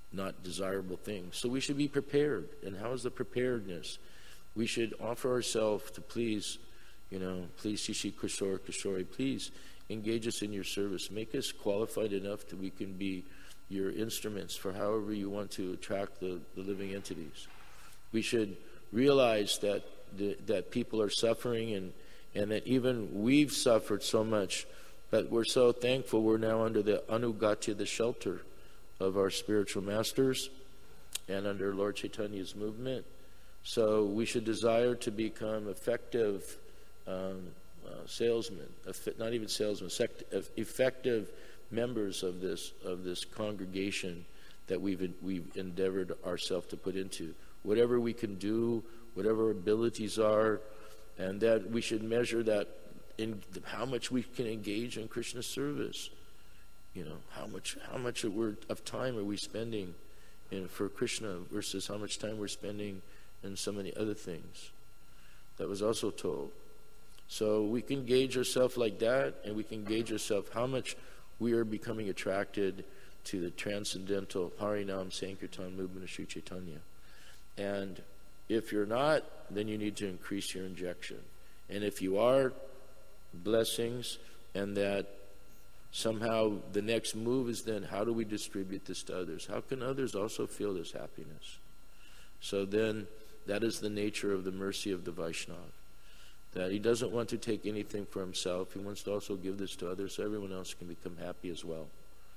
not desirable things. So we should be prepared. And how is the preparedness? We should offer ourselves to please, you know, please Shishi Kishore Kishori, please engage us in your service. Make us qualified enough that we can be your instruments for however you want to attract the, the living entities. We should realize that the, that people are suffering, and, and that even we've suffered so much, but we're so thankful we're now under the Anugatya, the shelter of our spiritual masters, and under Lord Chaitanya's movement. So we should desire to become effective um, uh, salesmen, not even salesmen, effective members of this of this congregation that we've we've endeavored ourselves to put into. Whatever we can do, whatever our abilities are, and that we should measure that in how much we can engage in Krishna service. You know, how much how much of time are we spending in for Krishna versus how much time we're spending in so many other things. That was also told. So we can gauge ourselves like that, and we can gauge ourselves how much we are becoming attracted to the transcendental Harinam Sankirtan movement of Sri Chaitanya. And if you're not, then you need to increase your injection. And if you are, blessings, and that somehow the next move is then, how do we distribute this to others? How can others also feel this happiness? So then, that is the nature of the mercy of the Vaishnava. That he doesn't want to take anything for himself. He wants to also give this to others so everyone else can become happy as well.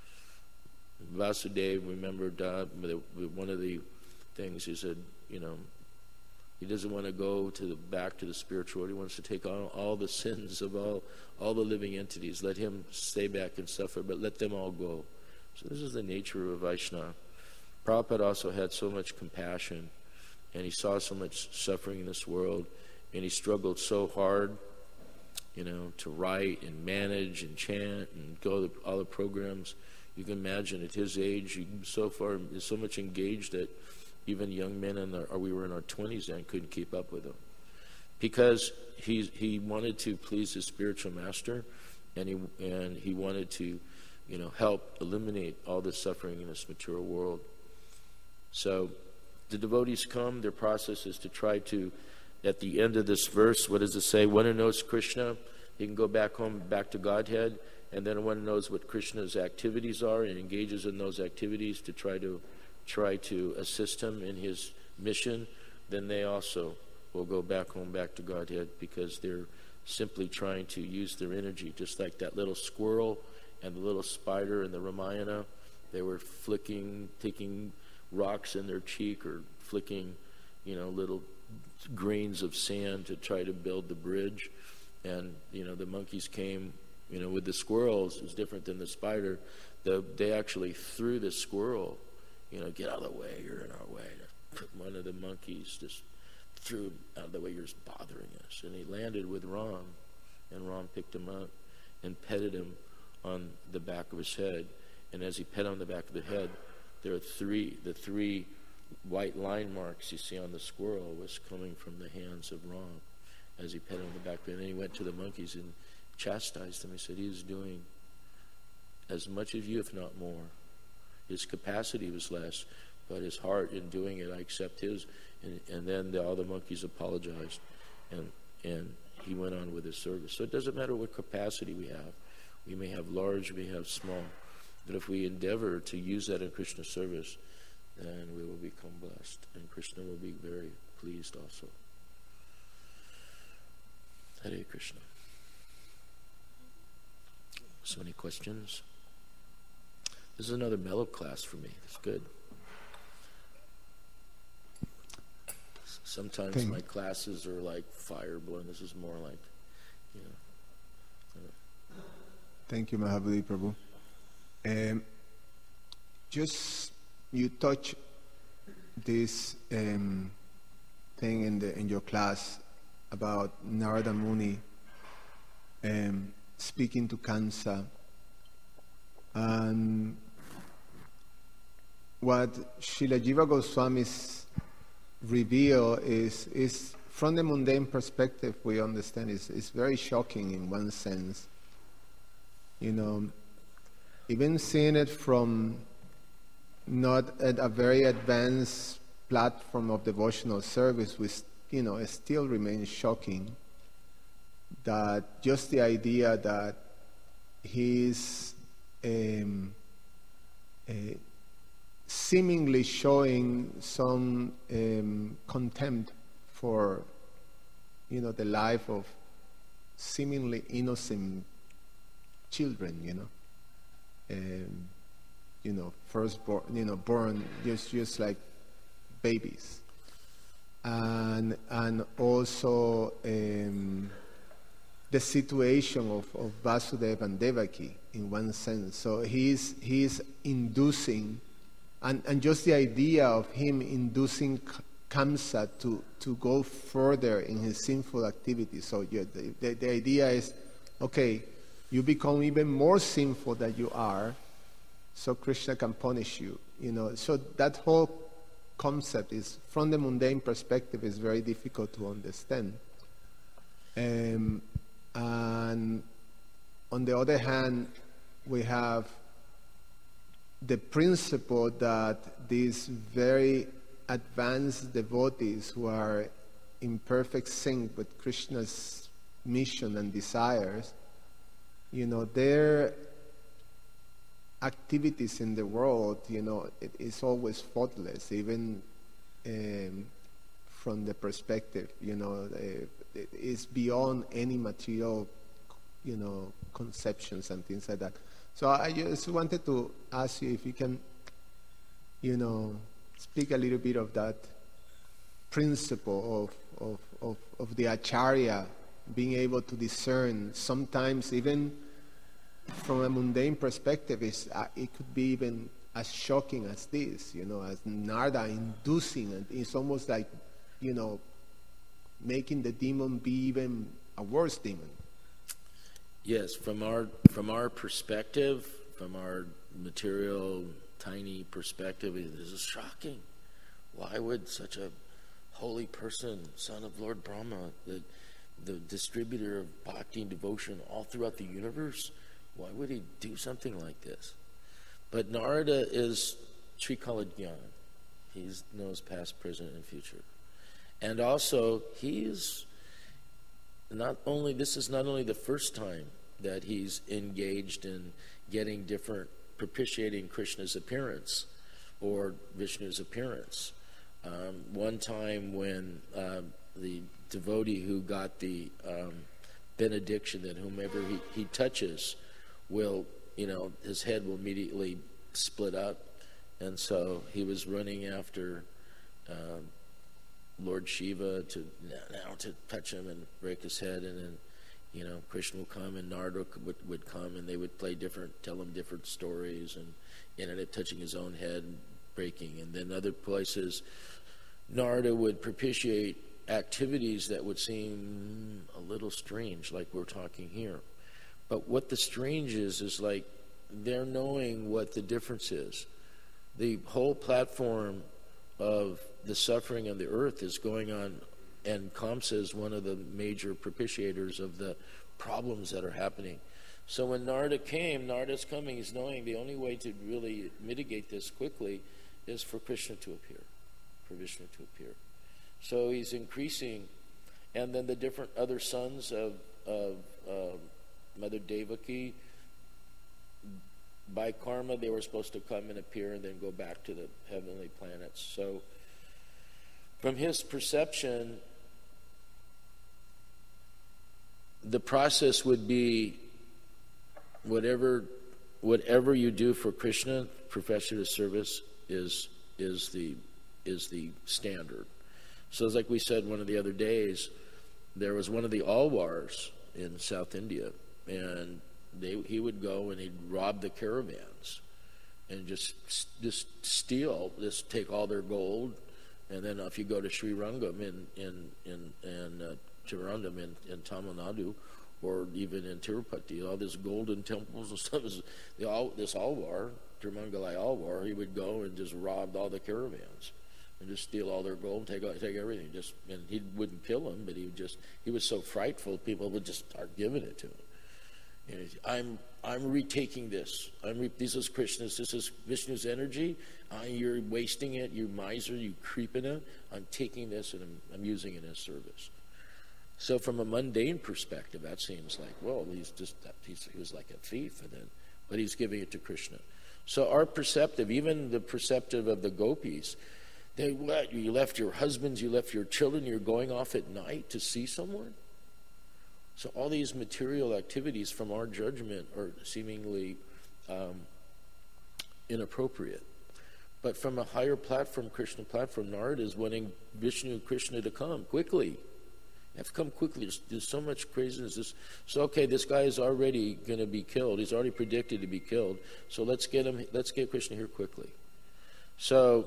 Vasudeva remembered uh, one of the things he said, you know, he doesn't want to go to the back to the spiritual world. He wants to take on all the sins of all, all the living entities. Let him stay back and suffer, but let them all go. So this is the nature of a Vaishnava. Prabhupada also had so much compassion, and he saw so much suffering in this world, and he struggled so hard, you know, to write and manage and chant and go to all the programs. You can imagine at his age, he so far is so much engaged that even young men in the, or we were in our twenties then, couldn't keep up with him, because he he wanted to please his spiritual master, and he and he wanted to, you know, help eliminate all the suffering in this material world. So the devotees come. Their process is to try to, at the end of this verse, what does it say? One who knows Krishna, he can go back home, back to Godhead, and then one who knows what Krishna's activities are and engages in those activities to try to try to assist him in his mission, then they also will go back home, back to Godhead, because they're simply trying to use their energy, just like that little squirrel and the little spider in the Ramayana. They were flicking, taking rocks in their cheek or flicking, you know, little grains of sand to try to build the bridge. And, you know, the monkeys came, you know, with the squirrels. It was different than the spider. The, they actually threw the squirrel, you know, get out of the way, you're in our way. One of the monkeys just threw him out of the way, you're just bothering us. And he landed with Ram, and Ram picked him up and petted him on the back of his head. And as he pet on the back of the head, there are three, the three white line marks you see on the squirrel was coming from the hands of Ram as he pet on the back of the head. And then he went to the monkeys and chastised them. He said, he is doing as much as you, if not more. His capacity was less, but his heart in doing it, I accept his. And, and then the, all the monkeys apologized, and and he went on with his service. So it doesn't matter what capacity we have. We may have large, we may have small. But if we endeavor to use that in Krishna service, then we will become blessed. And Krishna will be very pleased also. Hare Krishna. So many questions? This is another mellow class for me. It's good. Sometimes Thank my classes are like fire blowing. This is more like, you know. Uh, Thank you, Mahabodhi Prabhu. Um, just you touch this um, thing in the in your class about Narada Muni um, speaking to Kansa, and what Srila Jiva Goswami's reveal is is from the mundane perspective we understand is is very shocking in one sense. You know, even seeing it from not at a very advanced platform of devotional service, which, you know, it still remains shocking that just the idea that he's um, uh, seemingly showing some um, contempt for, you know, the life of seemingly innocent children, you know, um, you know, first born, you know, born just just like babies, and and also um, the situation of, of Vasudeva and Devaki in one sense. So he's he's inducing, and, and just the idea of him inducing Kamsa to, to go further in his sinful activities. So yeah, the, the, the idea is, okay, you become even more sinful than you are, so Krishna can punish you. You know, so that whole concept is, from the mundane perspective, is very difficult to understand. Um, and on the other hand, we have the principle that these very advanced devotees who are in perfect sync with Krishna's mission and desires, you know, their activities in the world, you know, it is always faultless, even um, from the perspective, you know, it, it is beyond any material, you know, conceptions and things like that. So I just wanted to ask you if you can, you know, speak a little bit of that principle of, of, of, of the Acharya being able to discern, sometimes even from a mundane perspective, it's, uh, it could be even as shocking as this, you know, as Narada inducing, and it's almost like, you know, making the demon be even a worse demon. Yes, from our from our perspective, from our material, tiny perspective, this is shocking. Why would such a holy person, son of Lord Brahma, the the distributor of bhakti and devotion all throughout the universe, why would he do something like this? But Narada is Trikala Jnana. He knows past, present, and future. And also, he's not only, this is not only the first time that he's engaged in getting different, propitiating Krishna's appearance or Vishnu's appearance. Um, one time when uh, the devotee who got the um, benediction that whomever he, he touches will, you know, his head will immediately split up. And so he was running after uh, Lord Shiva to now to touch him and break his head, and then, you know, Krishna would come and Narada would, would come, and they would play different, tell him different stories, and he ended up touching his own head and breaking. And then other places, Narada would propitiate activities that would seem a little strange, like we're talking here. But what the strange is, is like they're knowing what the difference is. The whole platform of the suffering on the earth is going on, and Kamsa is one of the major propitiators of the problems that are happening. So when Narada came, Narada's coming, he's knowing the only way to really mitigate this quickly is for Krishna to appear, for Vishnu to appear. So he's increasing, and then the different other sons of, of uh, Mother Devaki, by karma, they were supposed to come and appear and then go back to the heavenly planets. So from his perception, the process would be whatever whatever you do for Krishna, profession of service is is the is the standard. So it's like we said one of the other days, there was one of the Alwars in South India, and they he would go and he'd rob the caravans and just just steal, just take all their gold. And then if you go to Sri Rangam in in in, in uh, Tirundam in, in Tamil Nadu, or even in Tirupati, all these golden temples and stuff, is the all this Alwar, Tirumangalai Alwar, he would go and just rob all the caravans and just steal all their gold, take take everything. Just and he wouldn't kill them, but he would just he was so frightful, people would just start giving it to him. You know, I'm I'm retaking this. I'm re- this is Krishna's. This is Vishnu's energy. Uh, you're wasting it. You miser. You creep in it. I'm taking this and I'm, I'm using it as service. So from a mundane perspective, that seems like, well, he's just he's, he was like a thief, and then but he's giving it to Krishna. So our perceptive, even the perceptive of the gopis, they what? You left your husbands, you left your children. You're going off at night to see someone. So all these material activities from our judgment are seemingly um, inappropriate. But from a higher platform, Krishna platform, Narada is wanting Vishnu and Krishna to come quickly. You have to come quickly. There's, there's so much craziness. This, so okay, this guy is already going to be killed. He's already predicted to be killed. So let's get him. Let's get Krishna here quickly. So,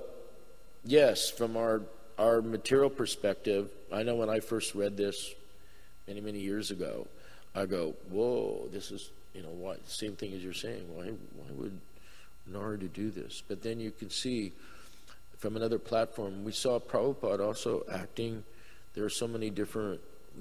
yes, from our our material perspective, I know when I first read this many, many years ago, I go, whoa, this is, you know, what, same thing as you're saying. Why, why would Narada do this? But then you can see from another platform, we saw Prabhupada also acting. There are so many different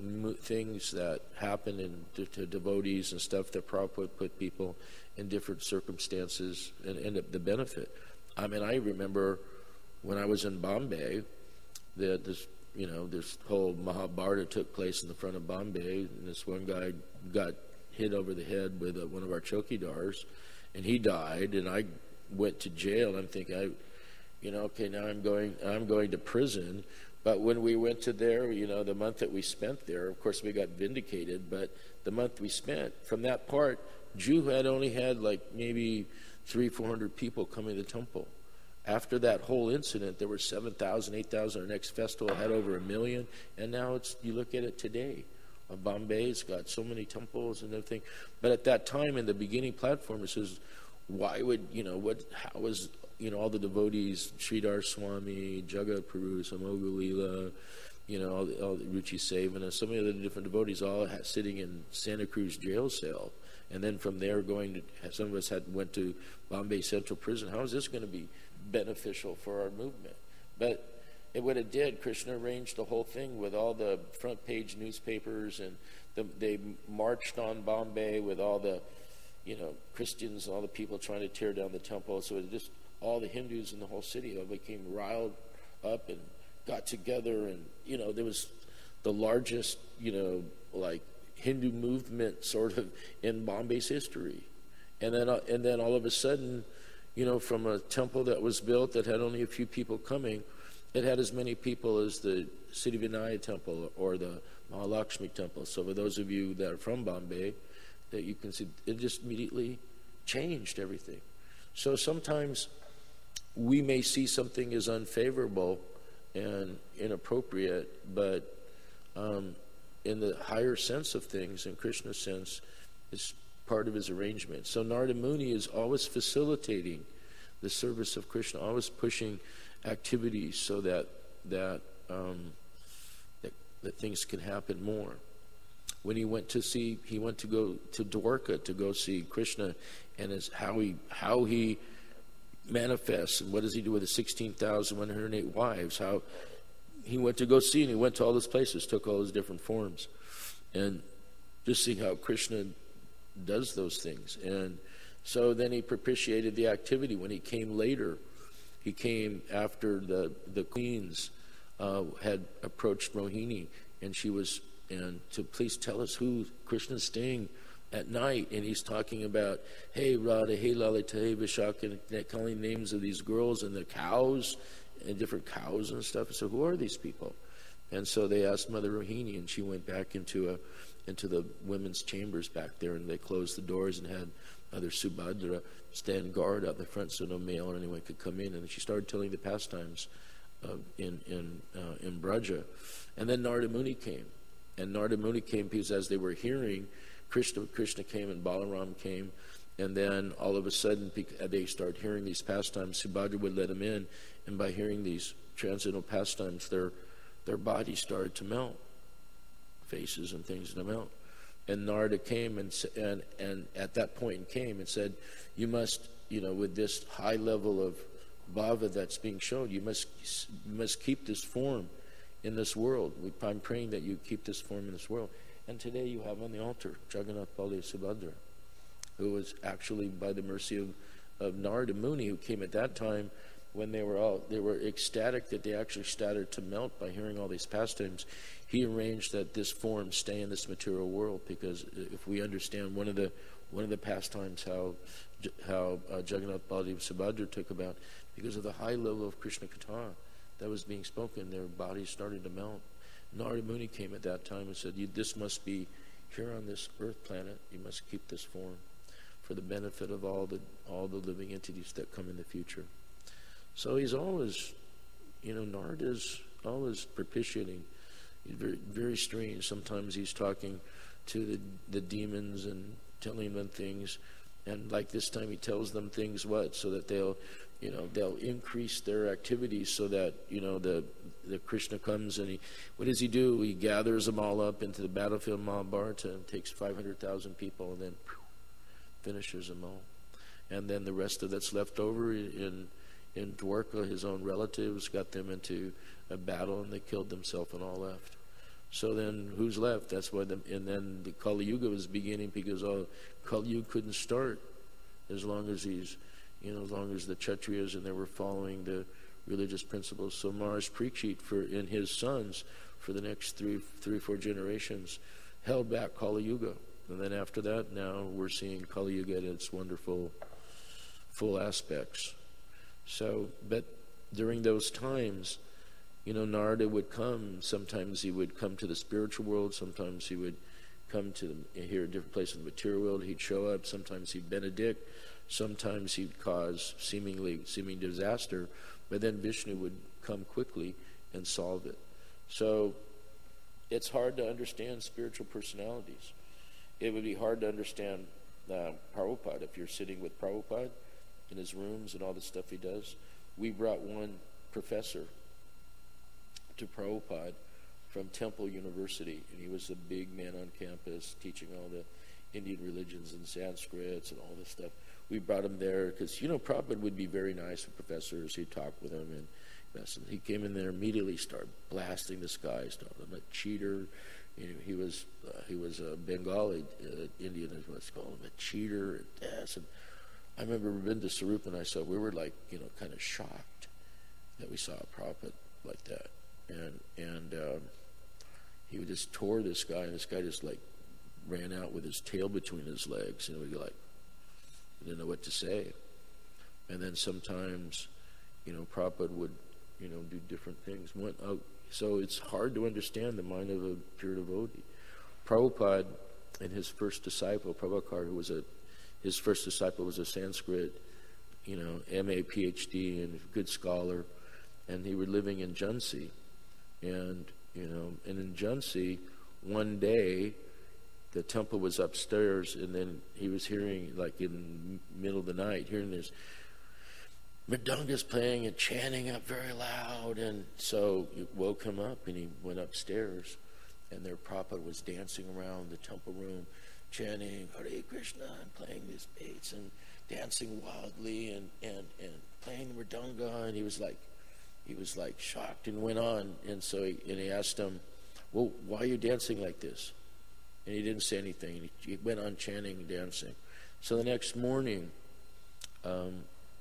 things that happen in, to, to devotees and stuff that Prabhupada put people in different circumstances and end up the benefit. I mean, I remember when I was in Bombay, that this, you know, this whole Mahabharata took place in the front of Bombay, and this one guy got hit over the head with uh, one of our chowkidars, and he died, and I went to jail, and I'm thinking, I, you know, okay, now I'm going, I'm going to prison. But when we went to there, you know, the month that we spent there, of course we got vindicated, but the month we spent, from that part, Jew had only had like maybe three, four hundred people coming to the temple. After that whole incident, there were seven thousand, eight thousand. Our next festival had over a million. And now it's, you look at it today. Uh, Bombay's got so many temples and everything. But at that time, in the beginning platform, it says, why would, you know, what, how was, you know, all the devotees, Sridhar Swami, Jagat Prabhu, Samoga Leela, you know, all the, all the Ruchi Sevana, so many other different devotees all had, sitting in Santa Cruz jail cell. And then from there going to, some of us had went to Bombay Central Prison. How is this going to be beneficial for our movement? But it, what it did, Krishna arranged the whole thing with all the front page newspapers, and the, they marched on Bombay with all the, you know, Christians, all the people trying to tear down the temple. So it just, all the Hindus in the whole city all became riled up and got together, and, you know, there was the largest, you know, like Hindu movement sort of in Bombay's history. And then, uh, and then all of a sudden, you know, from a temple that was built that had only a few people coming, it had as many people as the Siddhivinaya temple or the Mahalakshmi temple. So for those of you that are from Bombay, that you can see, it just immediately changed everything. So sometimes we may see something as unfavorable and inappropriate, but um, in the higher sense of things, in Krishna's sense, it's part of his arrangement. So Narada Muni is always facilitating the service of Krishna, always pushing activities so that that um, that, that things can happen more. When he went to see, he went to go to Dwarka to go see Krishna, and his, how he how he manifests, and what does he do with the sixteen thousand one hundred eight wives? How he went to go see, and he went to all those places, took all those different forms, and just see how Krishna does those things. And so then he propitiated the activity. When he came later, he came after the the queens uh, had approached Rohini, and she was, and to please tell us who Krishna's staying at night. And he's talking about, hey Radha, hey Lalita, hey Vishaka, and calling names of these girls and the cows and different cows and stuff. So who are these people? And so they asked Mother Rohini, and she went back into a into the women's chambers back there, and they closed the doors and had Mother Subhadra stand guard out the front so no male or anyone could come in. And she started telling the pastimes uh, in in uh, in Braja. And then Narada Muni came, and Narada Muni came because as they were hearing, Krishna Krishna came and Balaram came, and then all of a sudden they started hearing these pastimes. Subhadra would let them in, and by hearing these transcendental pastimes, their their bodies started to melt, faces and things to melt. And Narada came and and and at that point came and said, you must, you know, with this high level of bhava that's being shown, you must you must keep this form in this world. I'm praying that you keep this form in this world. And today you have on the altar Jagannath, Baladev, Subhadra. who was actually by the mercy of, of Narada Muni, who came at that time when they were all they were ecstatic that they actually started to melt by hearing all these pastimes. He arranged that this form stay in this material world, because if we understand one of the one of the pastimes how how uh, Jagannath Baladev Subhadra took about, because of the high level of Krishna Katha that was being spoken, their bodies started to melt. Narada Muni came at that time and said, you, this must be here on this earth planet. You must keep this form for the benefit of all the all the living entities that come in the future. So he's always, you know, Narada is always propitiating. He's very, very strange. Sometimes he's talking to the, the demons and telling them things. And like this time he tells them things, what? So that they'll, you know, they'll increase their activities so that, you know, the, the Krishna comes and he, what does he do? He gathers them all up into the battlefield of Mahabharata and takes five hundred thousand people and then whew, finishes them all. And then the rest of that's left over in in Dwarka, his own relatives, got them into a battle and they killed themselves and all left. So then who's left? That's why the, and then the Kali Yuga was beginning, because all Kali Yuga couldn't start as long as he's, you know, as long as the Kshatriyas and they were following the religious principles. So Maharaj Parikshit for and his sons for the next three, three, four generations held back Kali Yuga. And then after that, now we're seeing Kali Yuga at its wonderful, full aspects. So, but during those times, you know, Narada would come. Sometimes he would come to the spiritual world. Sometimes he would come to the, here a different place in the material world. He'd show up. Sometimes he'd benedict. Sometimes he'd cause seemingly seeming disaster. But then Vishnu would come quickly and solve it. So it's hard to understand spiritual personalities. It would be hard to understand uh, Prabhupada if you're sitting with Prabhupada in his rooms and all the stuff he does. We brought one professor to Prabhupada from Temple University, and he was a big man on campus teaching all the Indian religions and Sanskrits and all this stuff. We brought him there because, you know, Prabhupada would be very nice with professors. He'd talk with them, and he came in there immediately, started blasting this guy, started him a cheater. You know, he was uh, he was a Bengali uh, Indian, is what's called him, a cheater, and this. And I remember Ravinda Sarup and I saw, we were like, you know, kind of shocked that we saw a Prabhupada like that. And and um, he would just tore this guy, and this guy just like ran out with his tail between his legs, and we like didn't know what to say. And then sometimes, you know, Prabhupada would, you know, do different things. Went out, so it's hard to understand the mind of a pure devotee. Prabhupada and his first disciple, Prabhakar, who was a his first disciple was a Sanskrit, you know, M A, P H D, and a good scholar, and he was living in Jhansi. And, you know, and in Jhansi, one day, the temple was upstairs, and then he was hearing, like in the middle of the night, hearing this mridangas playing and chanting up very loud, and so it woke him up, and he went upstairs, and their Prabhupada was dancing around the temple room, chanting Hare Krishna and playing these beats and dancing wildly and, and, and playing the mridanga, and he was like, he was like shocked and went on, and so he, and he asked him, well, why are you dancing like this? And he didn't say anything. He, he went on chanting and dancing. So the next morning, um,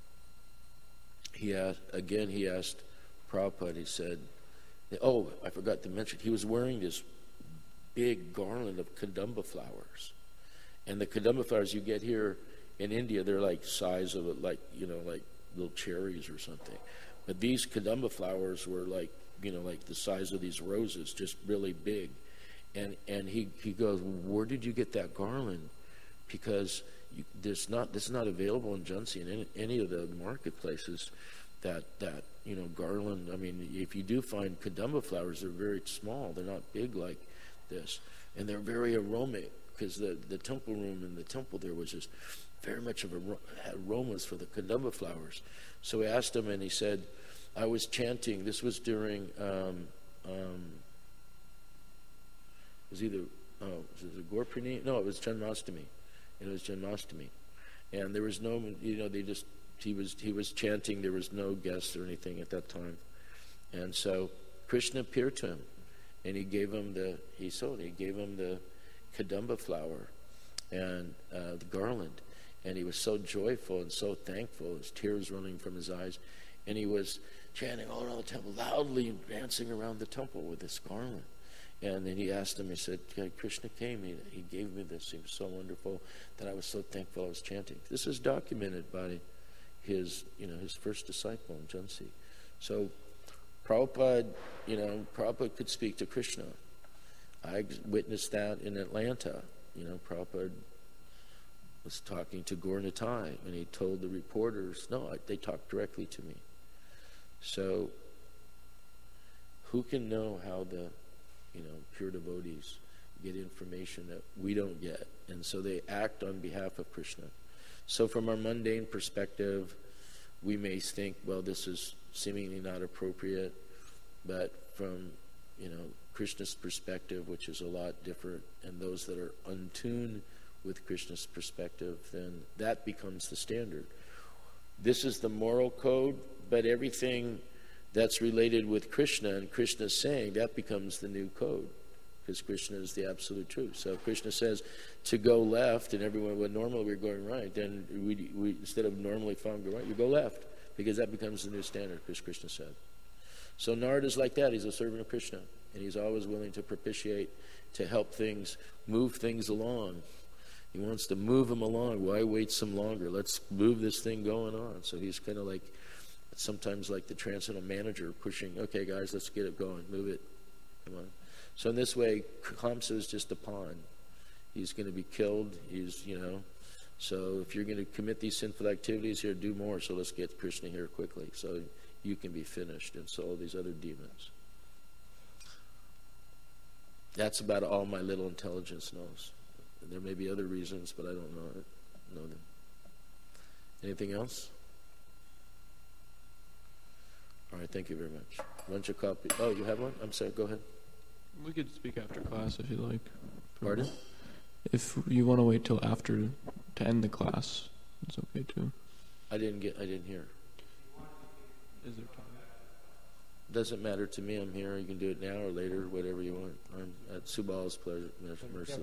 he asked, again he asked Prabhupada, he said, oh, I forgot to mention, he was wearing this big garland of kadamba flowers. And the kadamba flowers you get here in India, they're like size of, like, you know, like little cherries or something. But these kadamba flowers were like, you know, like the size of these roses, just really big. And and he, he goes, where did you get that garland? Because you, there's not this is not available in Jhansi in any, any of the marketplaces. That that you know garland. I mean, if you do find kadamba flowers, they're very small. They're not big like this, and they're very aromatic because the the temple room in the temple there was just very much of aromas for the kadamba flowers. So we asked him, and he said, I was chanting. This was during. Um, um, It was either, oh, was it Gurpurni? No, it was Janmashtami. It was Janmashtami. And there was no, you know, they just, he was he was chanting. There was no guests or anything at that time. And so Krishna appeared to him, and he gave him the, he sold, he gave him the kadamba flower. and uh, the garland. And he was so joyful and so thankful, his tears running from his eyes. And he was chanting all around the temple, loudly dancing around the temple with this garland. And then he asked him, he said, Krishna came, he, he gave me this. He was so wonderful that I was so thankful I was chanting. This is documented by his, you know, his first disciple, Jansi. So Prabhupada, you know, Prabhupada could speak to Krishna. I witnessed that in Atlanta. You know, Prabhupada was talking to Gaur Nitai, and he told the reporters, no, I, they talked directly to me. So who can know how the, you know, pure devotees get information that we don't get? And so they act on behalf of Krishna. So from our mundane perspective, we may think, well, this is seemingly not appropriate, but from, you know, Krishna's perspective, which is a lot different, and those that are untuned with Krishna's perspective, then that becomes the standard. This is the moral code, but everything that's related with Krishna and Krishna's saying, that becomes the new code, because Krishna is the absolute truth. So if Krishna says to go left, and everyone, well, normally we're going right, then we, we instead of normally found go right, you go left, because that becomes the new standard, because Krishna said. So Narada's like that. He's a servant of Krishna, and he's always willing to propitiate, to help things, move things along. He wants to move them along. Why wait some longer? Let's move this thing going on. So he's kind of like, sometimes like the transcendental manager pushing, okay, guys, let's get it going. Move it. Come on. So in this way, Kamsa is just a pawn. He's going to be killed. He's, you know, so if you're going to commit these sinful activities here, do more. So let's get Krishna here quickly so you can be finished, and so all these other demons. That's about all my little intelligence knows. There may be other reasons, but I don't know it, know them. Anything else? All right, thank you very much. Lunch a copy. Oh, you have one? I'm sorry, go ahead. We could speak after class if you like. Pardon? If you want to wait till after to end the class, it's okay too. I didn't get. I didn't hear. Is there time? Doesn't matter to me. I'm here. You can do it now or later, whatever you want. I'm at Subal's pleasure, mercy.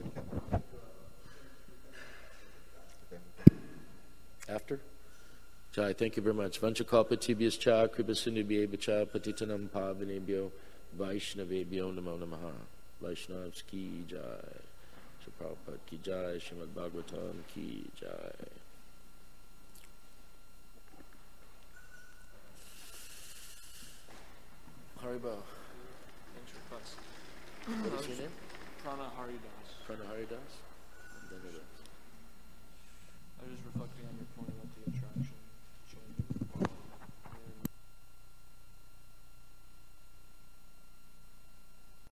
After? Jai, thank you very much. Vanchakalpa tibhyas cha, kripasindubhye cha, patitanam pavanebhyo, vaishnavebhyo namo namaha. Vaishnavs ki jai. Shri Prabhupada ki jai. Srimad Bhagavatam ki jai. Haribo. Thanks for class. What is your name? Prana Haridas. Prana Haridas? I was just reflecting on your point about the Acharya.